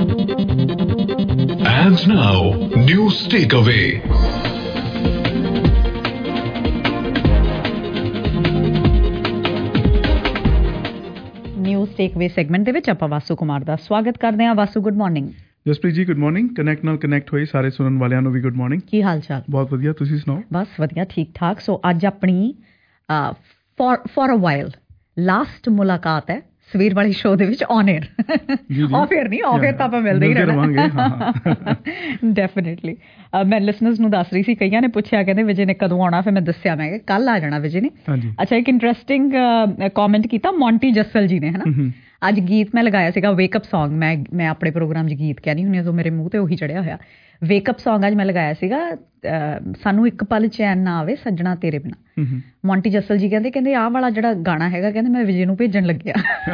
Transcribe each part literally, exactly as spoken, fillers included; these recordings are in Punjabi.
And now, news takeaway. News takeaway segment ਦੇ ਵਿੱਚ ਆਪਾਂ ਵਾਸੂ ਕੁਮਾਰ ਦਾ ਸਵਾਗਤ ਕਰਦੇ ਹਾਂ। Vasu, good morning. Jaspreet ji, good morning. Connect ਨਾਲ ਕਨੈਕਟ ਹੋਏ ਸਾਰੇ ਸੁਣਨ ਵਾਲਿਆਂ ਨੂੰ ਵੀ ਗੁੱਡ ਮਾਰਨਿੰਗ। ਕੀ ਹਾਲ ਚਾਲ? ਬਹੁਤ ਵਧੀਆ, ਤੁਸੀਂ ਸੁਣਾਓ? ਬਸ ਵਧੀਆ, ਠੀਕ ਠਾਕ। ਸੋ ਅੱਜ ਆਪਣੀ for for a while last ਮੁਲਾਕਾਤ ਹੈ ਸਵੇਰ ਵਾਲੇ ਸ਼ੋਅ ਦੇ ਵਿੱਚ ਔਨ 에ਅਰ। ਆਫ 에ਅਰ ਨਹੀਂ, ਆਫ 에ਅਰ ਤਾਂ ਆਪਾਂ ਮਿਲਦੇ ਹੀ ਰਹਿਣਾ ਡੈਫੀਨੇਟਲੀ। ਮੈਂ ਲਿਸਨਰਸ ਨੂੰ ਦੱਸ ਰਹੀ ਸੀ, ਕਈਆਂ ਨੇ ਪੁੱਛਿਆ ਕਹਿੰਦੇ ਵਿਜੇ ਨੇ ਕਦੋਂ ਆਉਣਾ, ਫਿਰ ਮੈਂ ਦੱਸਿਆ ਮੈਂ ਕਿਹਾ ਕੱਲ ਆ ਜਾਣਾ ਵਿਜੇ ਨੇ। ਅੱਛਾ, ਇੱਕ ਇੰਟਰਸਟਿੰਗ ਕੌਮੈਂਟ ਕੀਤਾ ਮੌਂਟੀ ਜੱਸਲ ਜੀ ਨੇ, ਹੈ ਨਾ। ਅੱਜ ਗੀਤ ਮੈਂ ਲਗਾਇਆ ਸੀਗਾ ਵੇਕਅਪ ਸੌਂਗ। ਮੈਂ ਮੈਂ ਆਪਣੇ ਪ੍ਰੋਗਰਾਮ 'ਚ ਗੀਤ ਕਹਿ ਨਹੀਂ ਹੁੰਦੀ, ਉਦੋਂ ਮੇਰੇ ਮੂੰਹ 'ਤੇ ਉਹੀ ਚੜਿਆ ਹੋਇਆ। ਵੇਕਅਪ ਸੌਂਗ ਅੱਜ ਮੈਂ ਲਗਾਇਆ ਸੀਗਾ, ਸਾਨੂੰ ਇੱਕ ਪਲ ਚੈਨ ਨਾ ਆਵੇ ਸੱਜਣਾ ਤੇਰੇ ਬਿਨਾਂ। ਮੌਂਟੀ ਜੱਸਲ ਜੀ ਕਹਿੰਦੇ ਕਹਿੰਦੇ ਆਹ ਵਾਲਾ ਜਿਹੜਾ ਗਾਣਾ ਹੈਗਾ, ਕਹਿੰਦੇ ਮੈਂ ਵਿਜੇ ਨੂੰ ਭੇਜਣ ਲੱਗਿਆ।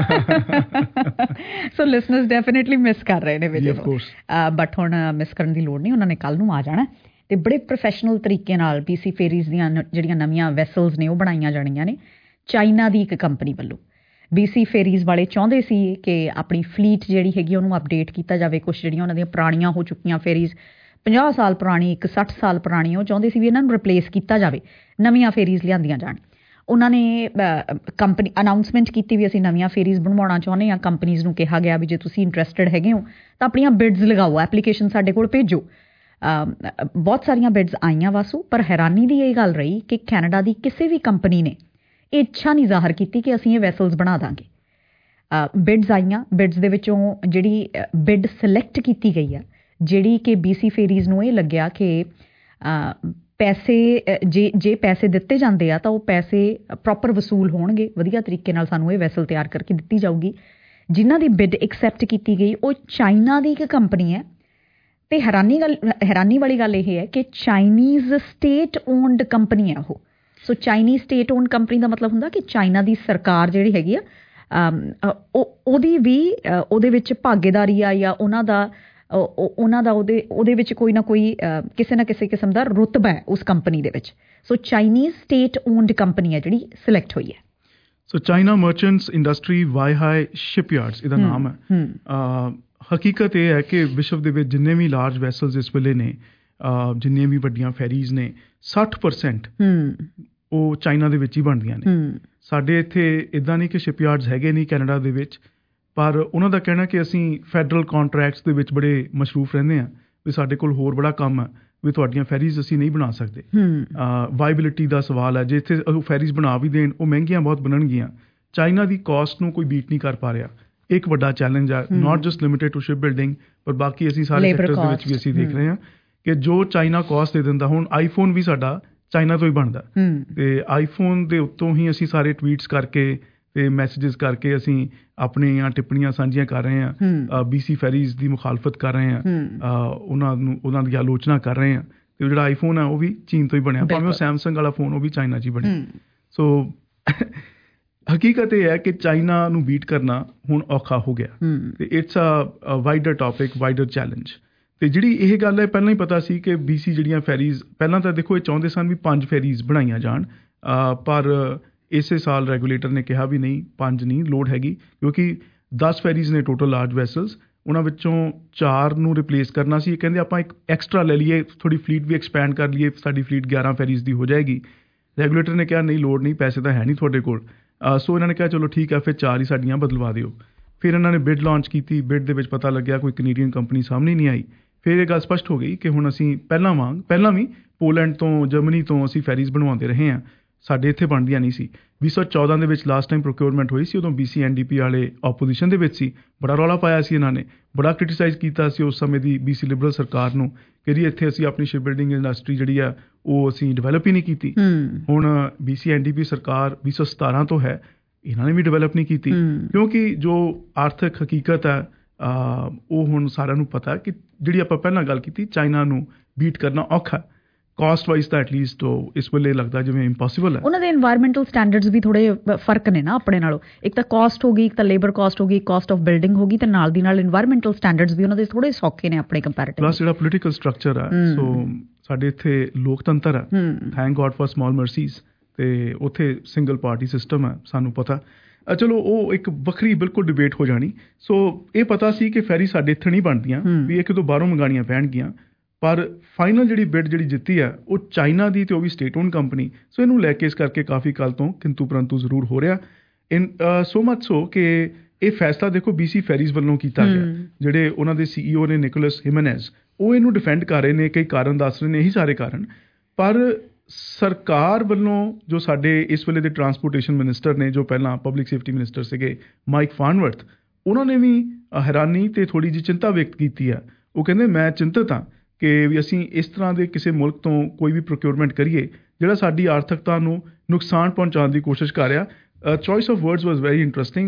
ਸੋ ਲਿਸਨਰਸ ਡੈਫੀਨੇਟਲੀ ਮਿਸ ਕਰ ਰਹੇ ਨੇ ਵਿਜੇ ਨੂੰ, ਬਟ ਹੁਣ ਮਿਸ ਕਰਨ ਦੀ ਲੋੜ ਨਹੀਂ, ਉਹਨਾਂ ਨੇ ਕੱਲ੍ਹ ਨੂੰ ਆ ਜਾਣਾ ਅਤੇ ਬੜੇ ਪ੍ਰੋਫੈਸ਼ਨਲ ਤਰੀਕੇ ਨਾਲ ਬੀ ਸੀ ਫੇਰੀਜ਼ ਦੀਆਂ ਜਿਹੜੀਆਂ ਨਵੀਆਂ ਵੈਸਲਸ ਨੇ ਉਹ ਬਣਾਈਆਂ ਜਾਣੀਆਂ ਨੇ ਚਾਈਨਾ ਦੀ ਇੱਕ ਕੰਪਨੀ ਵੱਲੋਂ। ਬੀ ਸੀ ਫੇਰੀਜ਼ ਵਾਲੇ ਚਾਹੁੰਦੇ ਸੀ ਕਿ ਆਪਣੀ ਫਲੀਟ ਜਿਹੜੀ ਹੈਗੀ ਉਹਨੂੰ ਅਪਡੇਟ ਕੀਤਾ ਜਾਵੇ। ਕੁਛ ਜਿਹੜੀਆਂ ਉਹਨਾਂ ਦੀਆਂ ਪੁਰਾਣੀਆਂ ਹੋ ਚੁੱਕੀਆਂ ਫੇਰੀਜ਼, ਪੰਜਾਹ ਸਾਲ ਪੁਰਾਣੀ, ਇੱਕ ਸੱਠ ਸਾਲ ਪੁਰਾਣੀ, ਉਹ ਚਾਹੁੰਦੇ ਸੀ ਵੀ ਇਹਨਾਂ ਨੂੰ ਰਿਪਲੇਸ ਕੀਤਾ ਜਾਵੇ, ਨਵੀਆਂ ਫੇਰੀਜ਼ ਲਿਆਂਦੀਆਂ ਜਾਣ। ਉਹਨਾਂ ਨੇ ਕੰਪਨੀ ਅਨਾਊਂਸਮੈਂਟ ਕੀਤੀ ਵੀ ਅਸੀਂ ਨਵੀਆਂ ਫੇਰੀਜ਼ ਬਣਵਾਉਣਾ ਚਾਹੁੰਦੇ ਹਾਂ। ਕੰਪਨੀਜ਼ ਨੂੰ ਕਿਹਾ ਗਿਆ ਵੀ ਜੇ ਤੁਸੀਂ ਇੰਟਰਸਟਡ ਹੈਗੇ ਹੋ ਤਾਂ ਆਪਣੀਆਂ ਬਿਡਸ ਲਗਾਓ, ਐਪਲੀਕੇਸ਼ਨ ਸਾਡੇ ਕੋਲ ਭੇਜੋ। ਬਹੁਤ ਸਾਰੀਆਂ ਬਿਡਸ ਆਈਆਂ ਵਾਸੂ, ਪਰ ਹੈਰਾਨੀ ਦੀ ਇਹ ਗੱਲ ਰਹੀ ਕਿ ਕੈਨੇਡਾ ਦੀ ਕਿਸੇ ਵੀ ਕੰਪਨੀ ਨੇ ਇਹ ਇੱਛਾ ਨਹੀਂ ਜ਼ਾਹਰ ਕੀਤੀ ਕਿ ਅਸੀਂ ਇਹ ਵੈਸਲਸ ਬਣਾ ਦਾਂਗੇ। ਬਿਡਸ ਆਈਆਂ, ਬਿਡਸ ਦੇ ਵਿੱਚੋਂ ਜਿਹੜੀ ਬਿਡ ਸਿਲੈਕਟ ਕੀਤੀ ਗਈ ਆ, ਜਿਹੜੀ ਕਿ ਬੀ ਸੀ ਫੇਰੀਜ਼ ਨੂੰ ਇਹ ਲੱਗਿਆ ਕਿ ਪੈਸੇ ਜੇ ਜੇ ਪੈਸੇ ਦਿੱਤੇ ਜਾਂਦੇ ਆ ਤਾਂ ਉਹ ਪੈਸੇ ਪ੍ਰੋਪਰ ਵਸੂਲ ਹੋਣਗੇ, ਵਧੀਆ ਤਰੀਕੇ ਨਾਲ ਸਾਨੂੰ ਇਹ ਵੈਸਲ ਤਿਆਰ ਕਰਕੇ ਦਿੱਤੀ ਜਾਊਗੀ। ਜਿਨ੍ਹਾਂ ਦੀ ਬਿਡ ਐਕਸੈਪਟ ਕੀਤੀ ਗਈ ਉਹ ਚਾਈਨਾ ਦੀ ਇੱਕ ਕੰਪਨੀ ਹੈ। ਅਤੇ ਹੈਰਾਨੀ ਗੱਲ ਹੈਰਾਨੀ ਵਾਲੀ ਗੱਲ ਇਹ ਹੈ ਕਿ ਚਾਈਨੀਜ਼ ਸਟੇਟ ਓਨਡ ਕੰਪਨੀ ਹੈ ਉਹ। So Chinese state owned company ਦਾ ਮਤਲਬ ਹੁੰਦਾ ਕਿ ਚਾਈਨਾ ਦੀ ਸਰਕਾਰ ਜਿਹੜੀ ਹੈਗੀ ਆ ਉਹ ਉਹਦੀ ਵੀ ਉਹਦੇ ਵਿੱਚ ਭਾਗੀਦਾਰੀ ਆ, ਜਾਂ ਉਹਨਾਂ ਦਾ ਉਹਨਾਂ ਦਾ ਉਹਦੇ ਉਹਦੇ ਵਿੱਚ ਕੋਈ ਨਾ ਕੋਈ ਕਿਸੇ ਨਾ ਕਿਸੇ ਕਿਸਮ ਦਾ ਰੁਤਬਾ ਹੈ ਉਸ ਕੰਪਨੀ ਦੇ ਵਿੱਚ। So Chinese state owned company ਹੈ ਜਿਹੜੀ ਸਿਲੈਕਟ ਹੋਈ ਹੈ। So China Merchants Industry Weihai shipyards ਇਹਦਾ ਨਾਮ ਹੈ। ਹਕੀਕਤ ਇਹ ਹੈ ਕਿ ਵਿਸ਼ਵ ਦੇ ਵਿੱਚ ਜਿੰਨੇ ਵੀ ਲਾਰਜ ਵੈਸਲਸ ਇਸ ਵੇਲੇ ਨੇ, ਜਿੰਨੀਆਂ ਵੀ ਵੱਡੀਆਂ ਫੈਰੀਜ਼ ਨੇ, ਸੱਠ ਪਰਸੈਂਟ ਉਹ ਚਾਈਨਾ ਦੇ ਵਿੱਚ ਹੀ ਬਣਦੀਆਂ ਨੇ। ਸਾਡੇ ਇੱਥੇ ਇੱਦਾਂ ਨਹੀਂ ਕਿ ਸ਼ਿਪਯਾਰਡਸ ਹੈਗੇ ਨਹੀਂ ਕੈਨੇਡਾ ਦੇ ਵਿੱਚ, ਪਰ ਉਹਨਾਂ ਦਾ ਕਹਿਣਾ ਕਿ ਅਸੀਂ ਫੈਡਰਲ ਕਾਂਟਰੈਕਟਸ ਦੇ ਵਿੱਚ ਬੜੇ ਮਸ਼ਰੂਫ ਰਹਿੰਦੇ ਹਾਂ, ਵੀ ਸਾਡੇ ਕੋਲ ਹੋਰ ਬੜਾ ਕੰਮ ਹੈ, ਵੀ ਤੁਹਾਡੀਆਂ ਫੈਰੀਜ਼ ਅਸੀਂ ਨਹੀਂ ਬਣਾ ਸਕਦੇ। ਵਾਈਬਿਲਿਟੀ ਦਾ ਸਵਾਲ ਹੈ, ਜੇ ਇੱਥੇ ਉਹ ਫੈਰੀਜ਼ ਬਣਾ ਵੀ ਦੇਣ ਉਹ ਮਹਿੰਗੀਆਂ ਬਹੁਤ ਬਣਨਗੀਆਂ। ਚਾਈਨਾ ਦੀ ਕੋਸਟ ਨੂੰ ਕੋਈ ਬੀਟ ਨਹੀਂ ਕਰ ਪਾ ਰਿਹਾ, ਇੱਕ ਵੱਡਾ ਚੈਲੰਜ ਹੈ। Not just limited to ship building, ਪਰ ਬਾਕੀ ਅਸੀਂ ਸਾਰੇ ਸੈਕਟਰਸ ਦੇ ਵਿੱਚ ਵੀ ਅਸੀਂ ਦੇਖ ਰਹੇ ਹਾਂ ਕਿ ਜੋ ਚਾਈਨਾ ਕੋਸਟ ਦੇ ਦਿੰਦਾ, ਹੁਣ ਆਈਫੋਨ ਵੀ ਸਾਡਾ ਚਾਈਨਾ ਤੋਂ ਹੀ ਬਣਦਾ, ਅਤੇ ਆਈਫੋਨ ਦੇ ਉੱਤੋਂ ਹੀ ਅਸੀਂ ਸਾਰੇ ਟਵੀਟਸ ਕਰਕੇ ਅਤੇ ਮੈਸੇਜਿਸ ਕਰਕੇ ਅਸੀਂ ਆਪਣੀਆਂ ਟਿੱਪਣੀਆਂ ਸਾਂਝੀਆਂ ਕਰ ਰਹੇ ਹਾਂ, ਬੀ ਸੀ ਫੈਰੀਜ਼ ਦੀ ਮੁਖਾਲਫਤ ਕਰ ਰਹੇ ਹਾਂ, ਉਹਨਾਂ ਨੂੰ ਉਹਨਾਂ ਦੀ ਆਲੋਚਨਾ ਕਰ ਰਹੇ ਹਾਂ। ਅਤੇ ਜਿਹੜਾ ਆਈਫੋਨ ਹੈ ਉਹ ਵੀ ਚੀਨ ਤੋਂ ਹੀ ਬਣਿਆ, ਭਾਵੇਂ ਉਹ ਸੈਮਸੰਗ ਵਾਲਾ ਫੋਨ ਉਹ ਵੀ ਚਾਈਨਾ 'ਚ ਹੀ ਬਣਿਆ। ਸੋ ਹਕੀਕਤ ਇਹ ਹੈ ਕਿ ਚਾਈਨਾ ਨੂੰ ਬੀਟ ਕਰਨਾ ਹੁਣ ਔਖਾ ਹੋ ਗਿਆ, ਅਤੇ it's a wider topic, wider challenge. ਅਤੇ ਜਿਹੜੀ ਇਹ ਗੱਲ ਹੈ ਪਹਿਲਾਂ ਹੀ ਪਤਾ ਸੀ ਕਿ ਬੀ ਸੀ ਜਿਹੜੀਆਂ ਫੈਰੀਜ਼, ਪਹਿਲਾਂ ਤਾਂ ਦੇਖੋ ਇਹ ਚਾਹੁੰਦੇ ਸਨ ਵੀ ਪੰਜ ਫੈਰੀਜ਼ ਬਣਾਈਆਂ ਜਾਣ, ਪਰ ਇਸੇ ਸਾਲ ਰੈਗੂਲੇਟਰ ਨੇ ਕਿਹਾ ਵੀ ਨਹੀਂ, ਪੰਜ ਨਹੀਂ ਲੋੜ ਹੈਗੀ, ਕਿਉਂਕਿ ਦਸ ਫੈਰੀਜ਼ ਨੇ ਟੋਟਲ ਲਾਰਜ ਵੈਸਲਸ, ਉਹਨਾਂ ਵਿੱਚੋਂ ਚਾਰ ਨੂੰ ਰਿਪਲੇਸ ਕਰਨਾ ਸੀ। ਕਹਿੰਦੇ ਆਪਾਂ ਇੱਕ ਐਕਸਟਰਾ ਲੈ ਲਈਏ, ਥੋੜ੍ਹੀ ਫਲੀਟ ਵੀ ਐਕਸਪੈਂਡ ਕਰ ਲਈਏ, ਸਾਡੀ ਫਲੀਟ ਗਿਆਰਾਂ ਫੈਰੀਜ਼ ਦੀ ਹੋ ਜਾਏਗੀ। ਰੈਗੂਲੇਟਰ ਨੇ ਕਿਹਾ ਨਹੀਂ ਲੋੜ ਨਹੀਂ, ਪੈਸੇ ਤਾਂ ਹੈ ਨਹੀਂ ਤੁਹਾਡੇ ਕੋਲ। ਸੋ ਇਹਨਾਂ ਨੇ ਕਿਹਾ ਚਲੋ ਠੀਕ ਹੈ, ਫਿਰ ਚਾਰ ਹੀ ਸਾਡੀਆਂ ਬਦਲਵਾ ਦਿਓ। ਫਿਰ ਇਹਨਾਂ ਨੇ ਬਿਡ ਲਾਂਚ ਕੀਤੀ, ਬਿਡ ਦੇ ਵਿੱਚ ਪਤਾ ਲੱਗਿਆ ਕੋਈ ਕੈਨੇਡੀਅਨ ਕੰਪਨੀ ਸਾਹਮਣੇ ਨਹੀਂ ਆਈ। ਫਿਰ ਇਹ ਗੱਲ ਸਪਸ਼ਟ ਹੋ ਗਈ ਕਿ ਹੁਣ ਅਸੀਂ ਪਹਿਲਾਂ ਵਾਂਗ, ਪਹਿਲਾਂ ਵੀ ਪੋਲੈਂਡ ਤੋਂ, ਜਰਮਨੀ ਤੋਂ ਅਸੀਂ ਫੈਰੀਜ਼ ਬਣਵਾਉਂਦੇ ਰਹੇ ਹਾਂ, ਸਾਡੇ ਇੱਥੇ ਬਣਦੀਆਂ ਨਹੀਂ ਸੀ। ਵੀਹ ਸੌ ਚੌਦਾਂ ਦੇ ਵਿੱਚ ਲਾਸਟ ਟਾਈਮ ਪ੍ਰੋਕਿਉਰਮੈਂਟ ਹੋਈ ਸੀ, ਉਦੋਂ B C N D P ਵਾਲੇ ਆਪੋਜੀਸ਼ਨ ਦੇ ਵਿੱਚ ਸੀ, ਬੜਾ ਰੌਲਾ ਪਾਇਆ ਸੀ ਇਹਨਾਂ ਨੇ, ਬੜਾ ਕ੍ਰਿਟੀਸਾਈਜ਼ ਕੀਤਾ ਸੀ ਉਸ ਸਮੇਂ ਦੀ ਬੀ ਸੀ ਲਿਬਰਲ ਸਰਕਾਰ ਨੂੰ ਕਿ ਜੀ ਇੱਥੇ ਅਸੀਂ ਆਪਣੀ ਸ਼ਿਪ ਬਿਲਡਿੰਗ ਇੰਡਸਟਰੀ ਜਿਹੜੀ ਆ ਉਹ ਅਸੀਂ ਡਿਵੈਲਪ ਹੀ ਨਹੀਂ ਕੀਤੀ। ਹੁਣ B C N D P ਸਰਕਾਰ ਵੀਹ ਸੌ ਸਤਾਰਾਂ ਤੋਂ ਹੈ, ਇਹਨਾਂ ਨੇ ਵੀ ਡਿਵੈਲਪ ਨਹੀਂ ਕੀਤੀ, ਕਿਉਂਕਿ ਜੋ ਆਰਥਿਕ ਹਕੀਕਤ ਹੈ ਉਹ ਹੁਣ ਸਾਰਿਆਂ ਨੂੰ ਪਤਾ ਕਿ ਜਿਹੜੀ ਆਪਾਂ ਪਹਿਲਾਂ ਗੱਲ ਕੀਤੀ, ਚਾਈਨਾ ਨੂੰ ਬੀਟ ਕਰਨਾ ਔਖਾ। ਕਾਸਟ ਵਾਈਜ਼ ਤਾਂ ਐਟਲੀਸਟ ਉਹ ਇਸ ਵੇਲੇ ਲੱਗਦਾ ਜਿਵੇਂ ਇੰਪੋਸੀਬਲ ਹੈ। ਉਹਨਾਂ ਦੇ ਇਨਵਾਇਰਮੈਂਟਲ ਸਟੈਂਡਰਡਸ ਵੀ ਥੋੜ੍ਹੇ ਫਰਕ ਨੇ ਨਾ ਆਪਣੇ ਨਾਲੋਂ। ਇੱਕ ਤਾਂ ਕਾਸਟ ਹੋ ਗਈ, ਇੱਕ ਤਾਂ ਲੇਬਰ ਕਾਸਟ ਹੋ ਗਈ, ਕਾਸਟ ਆਫ ਬਿਲਡਿੰਗ ਹੋ ਗਈ, ਅਤੇ ਨਾਲ ਦੀ ਨਾਲ ਇਨਵਾਇਰਮੈਂਟਲ ਸਟੈਂਡਰਡਸ ਵੀ ਉਹਨਾਂ ਦੇ ਥੋੜ੍ਹੇ ਸੌਖੇ ਨੇ ਆਪਣੇ ਕੰਪੈਰੇਟਿਵ। ਪਲੱਸ ਜਿਹੜਾ ਪੋਲੀਟੀਕਲ ਸਟਰਕਚਰ ਹੈ, ਸੋ ਸਾਡੇ ਇੱਥੇ ਲੋਕਤੰਤਰ ਹੈ, thank God for small mercies, ਅਤੇ ਉੱਥੇ ਸਿੰਗਲ ਪਾਰਟੀ ਸਿਸਟਮ ਹੈ, ਸਾਨੂੰ ਪਤਾ। ਚਲੋ ਉਹ ਇੱਕ ਵੱਖਰੀ ਬਿਲਕੁਲ ਡਿਬੇਟ ਹੋ ਜਾਣੀ। ਸੋ ਇਹ ਪਤਾ ਸੀ ਕਿ ਫੈਰੀ ਸਾਡੇ ਇੱਥੇ ਨਹੀਂ ਬਣਦੀਆਂ, ਵੀ ਇੱਕ ਤੋਂ ਬਾਹਰੋਂ ਮੰਗਾਉਣੀਆਂ ਪੈਣਗੀਆਂ। ਪਰ ਫਾਈਨਲ ਜਿਹੜੀ ਬਿਡ ਜਿਹੜੀ ਜਿੱਤੀ ਹੈ ਉਹ ਚਾਈਨਾ ਦੀ, ਤੇ ਉਹ ਵੀ ਸਟੇਟ ਓਨ ਕੰਪਨੀ। ਸੋ ਇਹਨੂੰ ਲੈ ਕੇ ਇਸ ਕਰਕੇ ਕਾਫੀ ਕੱਲ ਤੋਂ ਕਿੰਤੂ ਪਰੰਤੂ ਜ਼ਰੂਰ ਹੋ ਰਿਹਾ। ਇਨ ਸੋ ਮਚ ਸੋ ਕਿ ਇਹ ਫੈਸਲਾ ਦੇਖੋ ਬੀਸੀ ਫੈਰੀਜ਼ ਵੱਲੋਂ ਕੀਤਾ ਗਿਆ। ਜਿਹੜੇ ਉਹਨਾਂ ਦੇ ਸੀਈਓ ਨੇ ਨਿਕੋਲਸ ਹਿਮੇਨੇਜ਼, ਉਹ ਇਹਨੂੰ ਡਿਫੈਂਡ ਕਰ ਰਹੇ ਨੇ, ਕਈ ਕਾਰਨ ਦੱਸ ਰਹੇ ਨੇ, ਇਹੀ ਸਾਰੇ ਕਾਰਨ। ਪਰ ਸਰਕਾਰ ਵੱਲੋਂ ਜੋ ਸਾਡੇ ਇਸ ਵੇਲੇ ਦੇ ਟਰਾਂਸਪੋਰਟੇਸ਼ਨ ਮਿਨਿਸਟਰ ਨੇ, ਜੋ ਪਹਿਲਾਂ ਪਬਲਿਕ ਸੇਫਟੀ ਮਿਨਿਸਟਰ ਸੀਗੇ ਮਾਈਕ ਫਾਰਨਵਰਥ, ਉਹਨਾਂ ਨੇ ਵੀ ਹੈਰਾਨੀ ਤੇ ਥੋੜ੍ਹੀ ਜਿਹੀ ਚਿੰਤਾ ਵਿਅਕਤ ਕੀਤੀ ਆ। ਉਹ ਕਹਿੰਦੇ ਮੈਂ ਚਿੰਤਤ ਹਾਂ ਕਿ ਵੀ ਅਸੀਂ ਇਸ ਤਰ੍ਹਾਂ ਦੇ ਕਿਸੇ ਮੁਲਕ ਤੋਂ ਕੋਈ ਵੀ ਪ੍ਰੋਕਿਉਰਮੈਂਟ ਕਰੀਏ ਜਿਹੜਾ ਸਾਡੀ ਆਰਥਿਕਤਾ ਨੂੰ ਨੁਕਸਾਨ ਪਹੁੰਚਾਉਣ ਦੀ ਕੋਸ਼ਿਸ਼ ਕਰ ਰਿਹਾ। Choice of words was very interesting,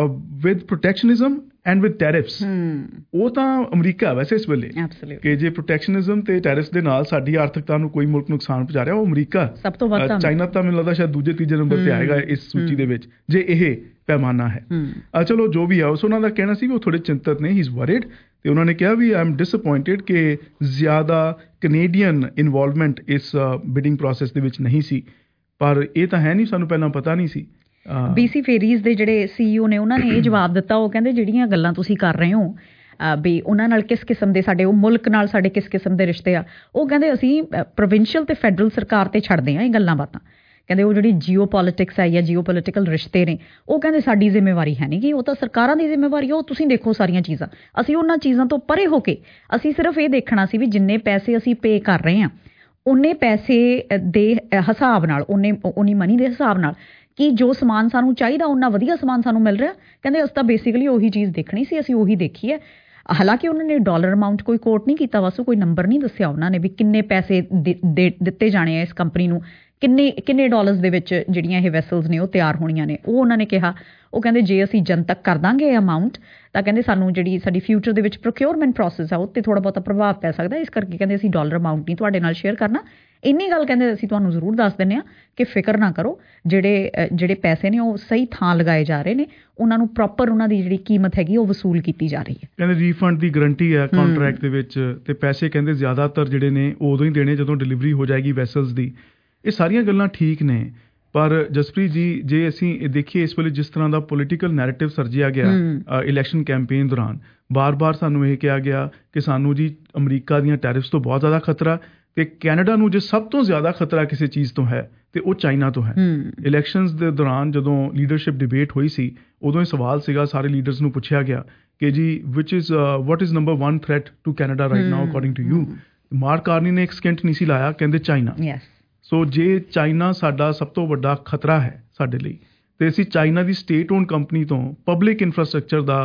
with protectionism and with tariffs. ਉਹ ਤਾਂ ਅਮਰੀਕਾ ਵੈਸੇ ਇਸ ਵੇਲੇ ਕਿ ਜੇ ਪ੍ਰੋਟੈਕਸ਼ਨਿਜ਼ਮ ਤੇ ਟੈਰਿਫਸ ਦੇ ਨਾਲ ਸਾਡੀ ਆਰਥਿਕਤਾ ਨੂੰ ਕੋਈ ਮੁਲਕ ਨੁਕਸਾਨ ਪਹੁੰਚਾ ਰਿਹਾ, ਉਹ ਅਮਰੀਕਾ ਸਭ ਤੋਂ ਵੱਧ। ਚਾਈਨਾ ਤਾਂ ਮੈਨੂੰ ਲੱਗਦਾ ਸ਼ਾਇਦ ਦੂਜੇ ਤੀਜੇ ਨੰਬਰ ਤੇ ਆਏਗਾ ਇਸ ਸੂਚੀ ਦੇ ਵਿੱਚ, ਜੇ ਇਹ ਪੈਮਾਨਾ ਹੈ। ਚਲੋ ਜੋ ਵੀ ਆ, ਉਸ ਉਹਨਾਂ ਦਾ ਕਹਿਣਾ ਸੀ ਵੀ ਉਹ ਥੋੜੇ ਚਿੰਤਤ ਨੇ, ਹੀ ਇਜ਼ ਵਰਿਡ। ਤੇ ਉਹਨਾਂ ਨੇ ਕਿਹਾ ਵੀ ਆਈ ਐਮ ਡਿਸਅਪੁਆਇੰਟਡ ਕਿ ਜ਼ਿਆਦਾ ਕੈਨੇਡੀਅਨ ਇਨਵੋਲਵਮੈਂਟ ਇਸ ਬਿਡਿੰਗ ਪ੍ਰੋਸੈਸ ਦੇ ਵਿੱਚ ਨਹੀਂ ਸੀ। ਪਰ ਇਹ ਤਾਂ ਹੈ ਨਹੀਂ, ਸਾਨੂੰ ਪਹਿਲਾਂ ਪਤਾ ਨਹੀਂ ਸੀ। ਬੀਸੀ ਫੇਰੀਜ਼ ਦੇ ਜਿਹੜੇ ਸੀਈਓ ਨੇ ਉਹਨਾਂ ਨੇ ਇਹ ਜਵਾਬ ਦਿੱਤਾ। ਉਹ ਕਹਿੰਦੇ ਜਿਹੜੀਆਂ ਗੱਲਾਂ ਤੁਸੀਂ ਕਰ ਰਹੇ ਹੋ ਵੀ ਉਹਨਾਂ ਨਾਲ ਕਿਸ ਕਿਸਮ ਦੇ ਸਾਡੇ, ਉਹ ਮੁਲਕ ਨਾਲ ਸਾਡੇ ਕਿਸ ਕਿਸਮ ਦੇ ਰਿਸ਼ਤੇ ਆ, ਉਹ ਕਹਿੰਦੇ ਅਸੀਂ ਪ੍ਰੋਵਿੰਸ਼ੀਅਲ ਤੇ ਫੈਡਰਲ ਸਰਕਾਰ ਤੇ ਛੱਡਦੇ ਹਾਂ ਇਹ ਗੱਲਾਂ ਬਾਤਾਂ। ਕਹਿੰਦੇ ਉਹ ਜਿਹੜੀ ਜੀਓ ਪੋਲੀਟਿਕਸ ਹੈ ਜਾਂ ਜੀਓ ਪੋਲੀਟੀਕਲ ਰਿਸ਼ਤੇ ਨੇ, ਉਹ ਕਹਿੰਦੇ ਸਾਡੀ ਜ਼ਿੰਮੇਵਾਰੀ ਹੈ ਨਹੀਂ, ਕਿ ਉਹ ਤਾਂ ਸਰਕਾਰਾਂ ਦੀ ਜ਼ਿੰਮੇਵਾਰੀ ਆ। ਉਹ ਤੁਸੀਂ ਦੇਖੋ ਸਾਰੀਆਂ ਚੀਜ਼ਾਂ, ਅਸੀਂ ਉਹਨਾਂ ਚੀਜ਼ਾਂ ਤੋਂ ਪਰੇ ਹੋ ਕੇ ਅਸੀਂ ਸਿਰਫ ਇਹ ਦੇਖਣਾ ਸੀ ਵੀ ਜਿੰਨੇ ਪੈਸੇ ਅਸੀਂ ਪੇ ਕਰ ਰਹੇ ਹਾਂ ਉਨੇ ਪੈਸੇ ਦੇ ਹਿਸਾਬ ਨਾਲ, ਉਨੇ ਉਨੀ ਮਨੀ ਦੇ ਹਿਸਾਬ ਨਾਲ ਕਿ ਜੋ ਸਮਾਨ ਸਾਨੂੰ ਚਾਹੀਦਾ ਉਹਨਾਂ ਵਧੀਆ ਸਮਾਨ ਸਾਨੂੰ ਮਿਲ ਰਿਹਾ। ਕਹਿੰਦੇ ਅਸੀਂ ਤਾਂ ਬੇਸਿਕਲੀ ਉਹੀ ਚੀਜ਼ ਦੇਖਣੀ ਸੀ, ਅਸੀਂ ਉਹੀ ਦੇਖੀ ਹੈ। ਹਾਲਾਂਕਿ ਉਹਨਾਂ ਨੇ ਡਾਲਰ ਅਮਾਊਂਟ ਕੋਈ ਕੋਟ ਨਹੀਂ ਕੀਤਾ, ਬਸ ਕੋਈ ਨੰਬਰ ਨਹੀਂ ਦੱਸਿਆ ਉਹਨਾਂ ਨੇ ਵੀ ਕਿੰਨੇ ਪੈਸੇ ਦਿੱਤੇ ਜਾਣੇ ਆ ਇਸ ਕੰਪਨੀ ਨੂੰ, ਕਿੰਨੇ ਕਿੰਨੇ ਡਾਲਰਸ ਦੇ ਵਿੱਚ ਜਿਹੜੀਆਂ ਇਹ ਵੈਸਲਸ ਨੇ ਉਹ ਤਿਆਰ ਹੋਣੀਆਂ ਨੇ, ਉਹ ਉਹਨਾਂ ਨੇ ਕਿਹਾ। ਉਹ ਕਹਿੰਦੇ ਜੇ ਅਸੀਂ ਜਨਤਕ ਕਰ ਦਾਂਗੇ ਇਹ ਅਮਾਊਂਟ ਤਾਂ ਕਹਿੰਦੇ ਸਾਨੂੰ ਜਿਹੜੀ ਸਾਡੀ ਫਿਊਚਰ ਦੇ ਵਿੱਚ ਪ੍ਰੋਕਿਉਰਮੈਂਟ ਪ੍ਰੋਸੈਸ ਆ ਉਹ 'ਤੇ ਥੋੜ੍ਹਾ ਬਹੁਤਾ ਪ੍ਰਭਾਵ ਪੈ ਸਕਦਾ। ਇਸ ਕਰਕੇ ਕਹਿੰਦੇ ਅਸੀਂ ਡਾਲਰ ਅਮਾਊਂਟ ਨਹੀਂ ਤੁਹਾਡੇ ਨਾਲ ਸ਼ੇਅਰ ਕਰਨਾ। ਇੰਨੀ ਗੱਲ ਕਹਿੰਦੇ ਅਸੀਂ ਤੁਹਾਨੂੰ ਜ਼ਰੂਰ ਦੱਸ ਦਿੰਦੇ ਹਾਂ ਕਿ ਫਿਕਰ ਨਾ ਕਰੋ, ਜਿਹੜੇ ਜਿਹੜੇ ਪੈਸੇ ਨੇ ਉਹ ਸਹੀ ਥਾਂ ਲਗਾਏ ਜਾ ਰਹੇ ਨੇ, ਉਹਨਾਂ ਨੂੰ ਪ੍ਰੋਪਰ ਉਹਨਾਂ ਦੀ ਜਿਹੜੀ ਕੀਮਤ ਹੈਗੀ ਉਹ ਵਸੂਲ ਕੀਤੀ ਜਾ ਰਹੀ ਹੈ। ਕਹਿੰਦੇ ਰੀਫੰਡ ਦੀ ਗਰੰਟੀ ਹੈ ਕੰਟਰੈਕਟ ਦੇ ਵਿੱਚ, ਤੇ ਪੈਸੇ ਕਹਿੰਦੇ ਜ਼ਿਆਦਾਤਰ ਜਿਹੜੇ ਨੇ ਉਦੋਂ ਹੀ ਦੇਣੇ ਜਦੋਂ ਡਿਲੀਵਰੀ ਹੋ ਜਾਏਗੀ ਵੈਸਲਸ ਦੀ। ਇਹ ਸਾਰੀਆਂ ਗੱਲਾਂ ਠੀਕ ਨੇ, ਪਰ ਜਸਪ੍ਰੀਤ ਜੀ ਜੇ ਅਸੀਂ ਦੇਖੀਏ ਇਸ ਵੇਲੇ ਜਿਸ ਤਰ੍ਹਾਂ ਦਾ ਪੋਲੀਟੀਕਲ ਨੈਰੇਟਿਵ ਸਰਜਿਆ ਗਿਆ ਇਲੈਕਸ਼ਨ ਕੈਂਪੇਨ ਦੌਰਾਨ, ਬਾਰ-ਬਾਰ ਸਾਨੂੰ ਇਹ ਕਿਹਾ ਗਿਆ ਕਿ ਸਾਨੂੰ ਜੀ ਅਮਰੀਕਾ ਦੀਆਂ ਟੈਰਿਫਸ ਤੋਂ ਬਹੁਤ ਜ਼ਿਆਦਾ ਖਤਰਾ, ਤੇ ਕੈਨੇਡਾ ਨੂੰ ਜੇ ਸਭ ਤੋਂ ਜ਼ਿਆਦਾ ਖਤਰਾ ਕਿਸੇ ਚੀਜ਼ ਤੋਂ ਹੈ ਤੇ ਉਹ ਚਾਈਨਾ ਤੋਂ ਹੈ। ਇਲੈਕਸ਼ਨਸ ਦੇ ਦੌਰਾਨ ਜਦੋਂ ਲੀਡਰਸ਼ਿਪ ਡਿਬੇਟ ਹੋਈ ਸੀ, ਉਦੋਂ ਇਹ ਸਵਾਲ ਸੀਗਾ, ਸਾਰੇ ਲੀਡਰਸ ਨੂੰ ਪੁੱਛਿਆ ਗਿਆ ਕਿ ਜੀ which is what is number one threat to Canada right now according to you. Mark Carney ਨੇ ਇੱਕ ਸਕਿੰਟ ਨਹੀਂ ਸੀ ਲਾਇਆ, ਕਹਿੰਦੇ ਚਾਈਨਾ। ਸੋ ਜੇ ਚਾਈਨਾ ਸਾਡਾ ਸਭ ਤੋਂ ਵੱਡਾ ਖਤਰਾ ਹੈ ਸਾਡੇ ਲਈ, ਤੇ ਅਸੀਂ ਚਾਈਨਾ ਦੀ ਸਟੇਟ ਓਨ ਕੰਪਨੀ ਤੋਂ ਪਬਲਿਕ ਇਨਫਰਾਸਟਰਕਚਰ ਦਾ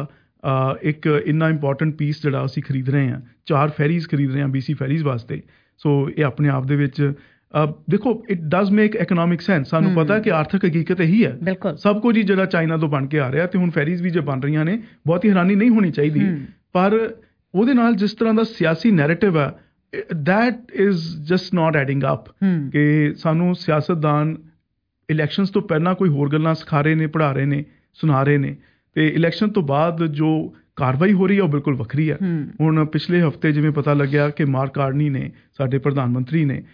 ਇੱਕ ਇੰਨਾ ਇੰਪੋਰਟੈਂਟ ਪੀਸ ਜਿਹੜਾ ਅਸੀਂ ਖਰੀਦ ਰਹੇ ਹਾਂ, ਚਾਰ ਫੈਰੀਜ਼ ਖਰੀਦ ਰਹੇ ਹਾਂ ਬੀਸੀ ਫੈਰੀਜ਼ ਵਾਸਤੇ। ਸੋ ਇਹ ਆਪਣੇ ਆਪ ਦੇ ਵਿੱਚ ਦੇਖੋ it does make economic sense. ਸਾਨੂੰ ਪਤਾ ਕਿ ਆਰਥਿਕ ਹਕੀਕਤ ਇਹੀ ਹੈ, ਸਭ ਕੁਝ ਹੀ ਜਿਹੜਾ ਚਾਈਨਾ ਤੋਂ ਬਣ ਕੇ ਆ ਰਿਹਾ, ਤੇ ਹੁਣ ਫੈਰੀਜ਼ ਵੀ ਜੇ ਬਣ ਰਹੀਆਂ ਨੇ, ਬਹੁਤੀ ਹੈਰਾਨੀ ਨਹੀਂ ਹੋਣੀ ਚਾਹੀਦੀ। ਪਰ ਉਹਦੇ ਨਾਲ ਜਿਸ ਤਰ੍ਹਾਂ ਦਾ ਸਿਆਸੀ ਨੈਰੇਟਿਵ ਹੈ, that is just not adding up ਕਿ ਸਾਨੂੰ ਸਿਆਸਤਦਾਨ ਇਲੈਕਸ਼ਨਸ ਤੋਂ ਪਹਿਲਾਂ ਕੋਈ ਹੋਰ ਗੱਲਾਂ ਸਿਖਾ ਰਹੇ ਨੇ, ਪੜ੍ਹਾ ਰਹੇ ਨੇ, ਸੁਣਾ ਰਹੇ ਨੇ, ਤੇ ਇਲੈਕਸ਼ਨ ਤੋਂ ਬਾਅਦ ਜੋ ਕਾਰਵਾਈ ਹੋ ਰਹੀ ਹੈ ਉਹ ਬਿਲਕੁਲ ਵੱਖਰੀ ਹੈ। ਹੁਣ ਪਿਛਲੇ ਹਫ਼ਤੇ ਜਿਵੇਂ ਪਤਾ ਲੱਗਿਆ ਕਿ ਮਾਰਕ ਕਾਰਨੀ ਨੇ, ਸਾਡੇ ਪ੍ਰਧਾਨ ਮੰਤਰੀ ਨੇ,